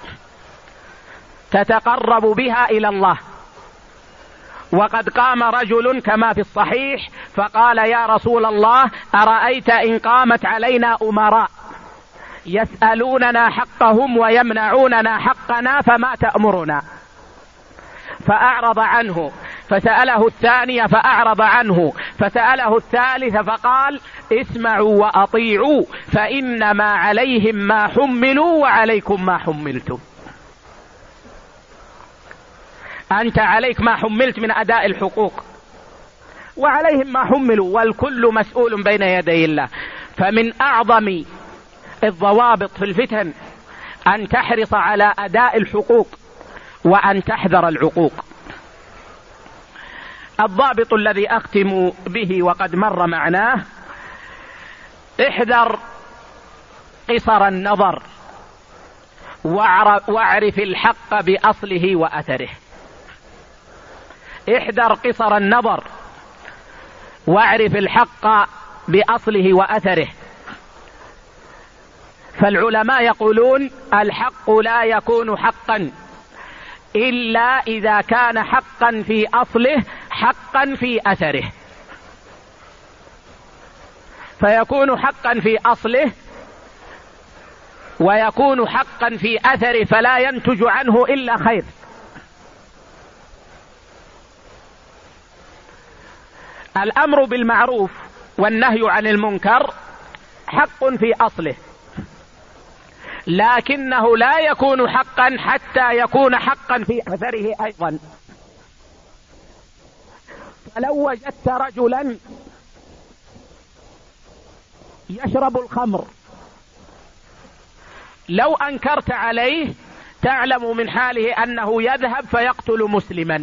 تتقرب بها إلى الله. وقد قام رجل كما في الصحيح فقال: يا رسول الله، أرأيت إن قامت علينا أمراء يسألوننا حقهم ويمنعوننا حقنا فما تأمرنا؟ فأعرض عنه، فسأله الثانية فأعرض عنه، فسأله الثالث فقال: اسمعوا وأطيعوا فإنما عليهم ما حملوا وعليكم ما حملتم. أنت عليك ما حملت من أداء الحقوق، وعليهم ما حملوا، والكل مسؤول بين يدي الله. فمن أعظم الضوابط في الفتن أن تحرص على أداء الحقوق وأن تحذر العقوق. الضابط الذي أختم به وقد مر معناه: احذر قصر النظر واعرف الحق بأصله وأثره. احذر قصر النظر واعرف الحق بأصله وأثره. فالعلماء يقولون: الحق لا يكون حقا إلا إذا كان حقا في أصله حقا في أثره، فيكون حقا في أصله ويكون حقا في أثره، فلا ينتج عنه إلا خير. الأمر بالمعروف والنهي عن المنكر حق في أصله، لكنه لا يكون حقا حتى يكون حقا في أثره أيضا. فلو وجدت رجلا يشرب الخمر، لو أنكرت عليه تعلم من حاله أنه يذهب فيقتل مسلما.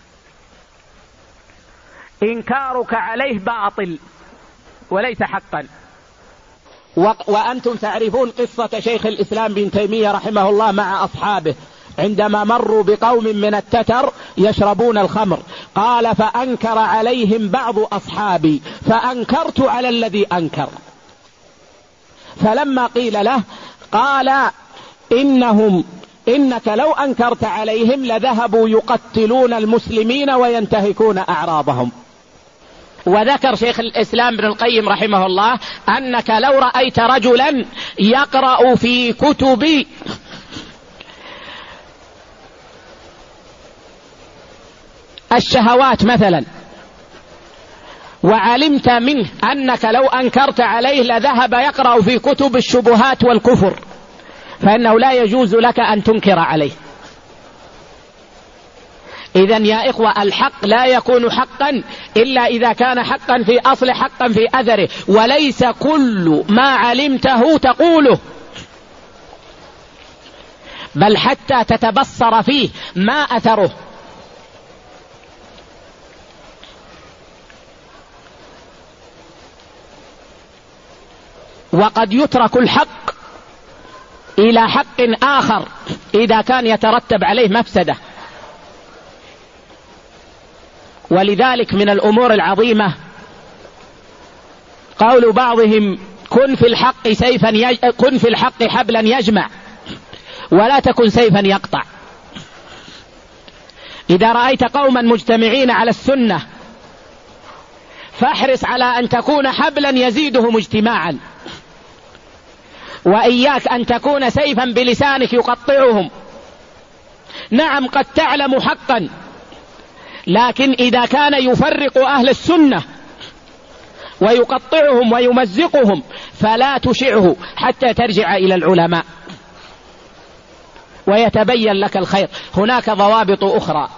إنكارك عليه باطل وليس حقا. وأنتم تعرفون قصة شيخ الإسلام بن تيمية رحمه الله مع أصحابه عندما مروا بقوم من التتر يشربون الخمر، قال: فأنكر عليهم بعض أصحابي فأنكرت على الذي أنكر. فلما قيل له قال: إنك لو أنكرت عليهم لذهبوا يقتلون المسلمين وينتهكون أعراضهم. وذكر شيخ الإسلام بن القيم رحمه الله أنك لو رأيت رجلا يقرأ في كتب الشهوات مثلا، وعلمت منه أنك لو أنكرت عليه لذهب يقرأ في كتب الشبهات والكفر، فإنه لا يجوز لك أن تنكر عليه. إذن يا إخوة، الحق لا يكون حقا إلا إذا كان حقا في أصل حقا في أثره، وليس كل ما علمته تقوله، بل حتى تتبصر فيه ما أثره. وقد يترك الحق إلى حق آخر إذا كان يترتب عليه مفسدة. ولذلك من الأمور العظيمة قول بعضهم: كن في الحق حبلا يجمع ولا تكن سيفا يقطع. إذا رأيت قوما مجتمعين على السنة فاحرص على أن تكون حبلا يزيدهم اجتماعا، وإياك أن تكون سيفا بلسانك يقطعهم. نعم قد تعلم حقا، لكن إذا كان يفرق أهل السنة ويقطعهم ويمزقهم فلا تشعه حتى ترجع إلى العلماء ويتبين لك الخير. هناك ضوابط أخرى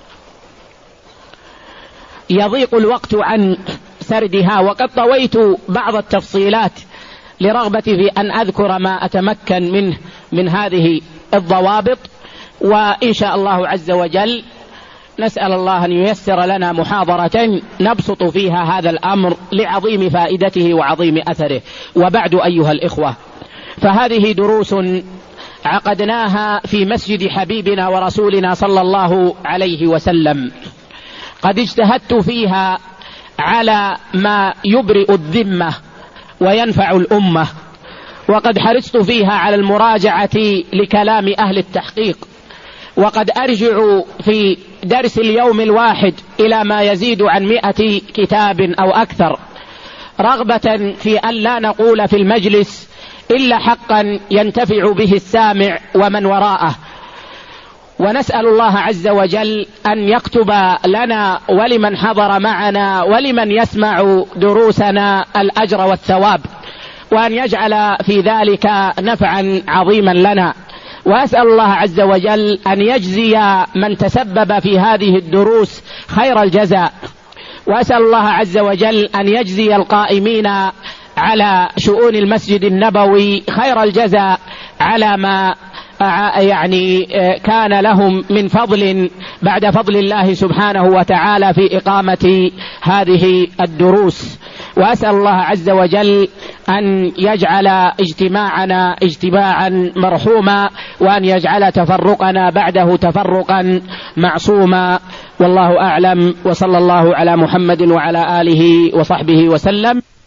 يضيق الوقت عن سردها، وقد طويت بعض التفصيلات لرغبتي في أن أذكر ما أتمكن منه من هذه الضوابط. وإن شاء الله عز وجل نسأل الله أن ييسر لنا محاضرة نبسط فيها هذا الأمر لعظيم فائدته وعظيم أثره. وبعد أيها الإخوة، فهذه دروس عقدناها في مسجد حبيبنا ورسولنا صلى الله عليه وسلم، قد اجتهدت فيها على ما يبرئ الذمة وينفع الأمة، وقد حرصت فيها على المراجعة لكلام أهل التحقيق، وقد أرجع في درس اليوم الواحد إلى ما يزيد عن 100 كتاب أو أكثر، رغبة في أن لا نقول في المجلس إلا حقا ينتفع به السامع ومن وراءه. ونسأل الله عز وجل أن يكتب لنا ولمن حضر معنا ولمن يسمع دروسنا الأجر والثواب، وأن يجعل في ذلك نفعا عظيما لنا. وأسأل الله عز وجل أن يجزي من تسبب في هذه الدروس خير الجزاء، وأسأل الله عز وجل أن يجزي القائمين على شؤون المسجد النبوي خير الجزاء على ما يعني كان لهم من فضل بعد فضل الله سبحانه وتعالى في إقامة هذه الدروس. وأسأل الله عز وجل أن يجعل اجتماعنا اجتماعا مرحوما، وأن يجعل تفرقنا بعده تفرقا معصوما. والله أعلم، وصلى الله على محمد وعلى آله وصحبه وسلم.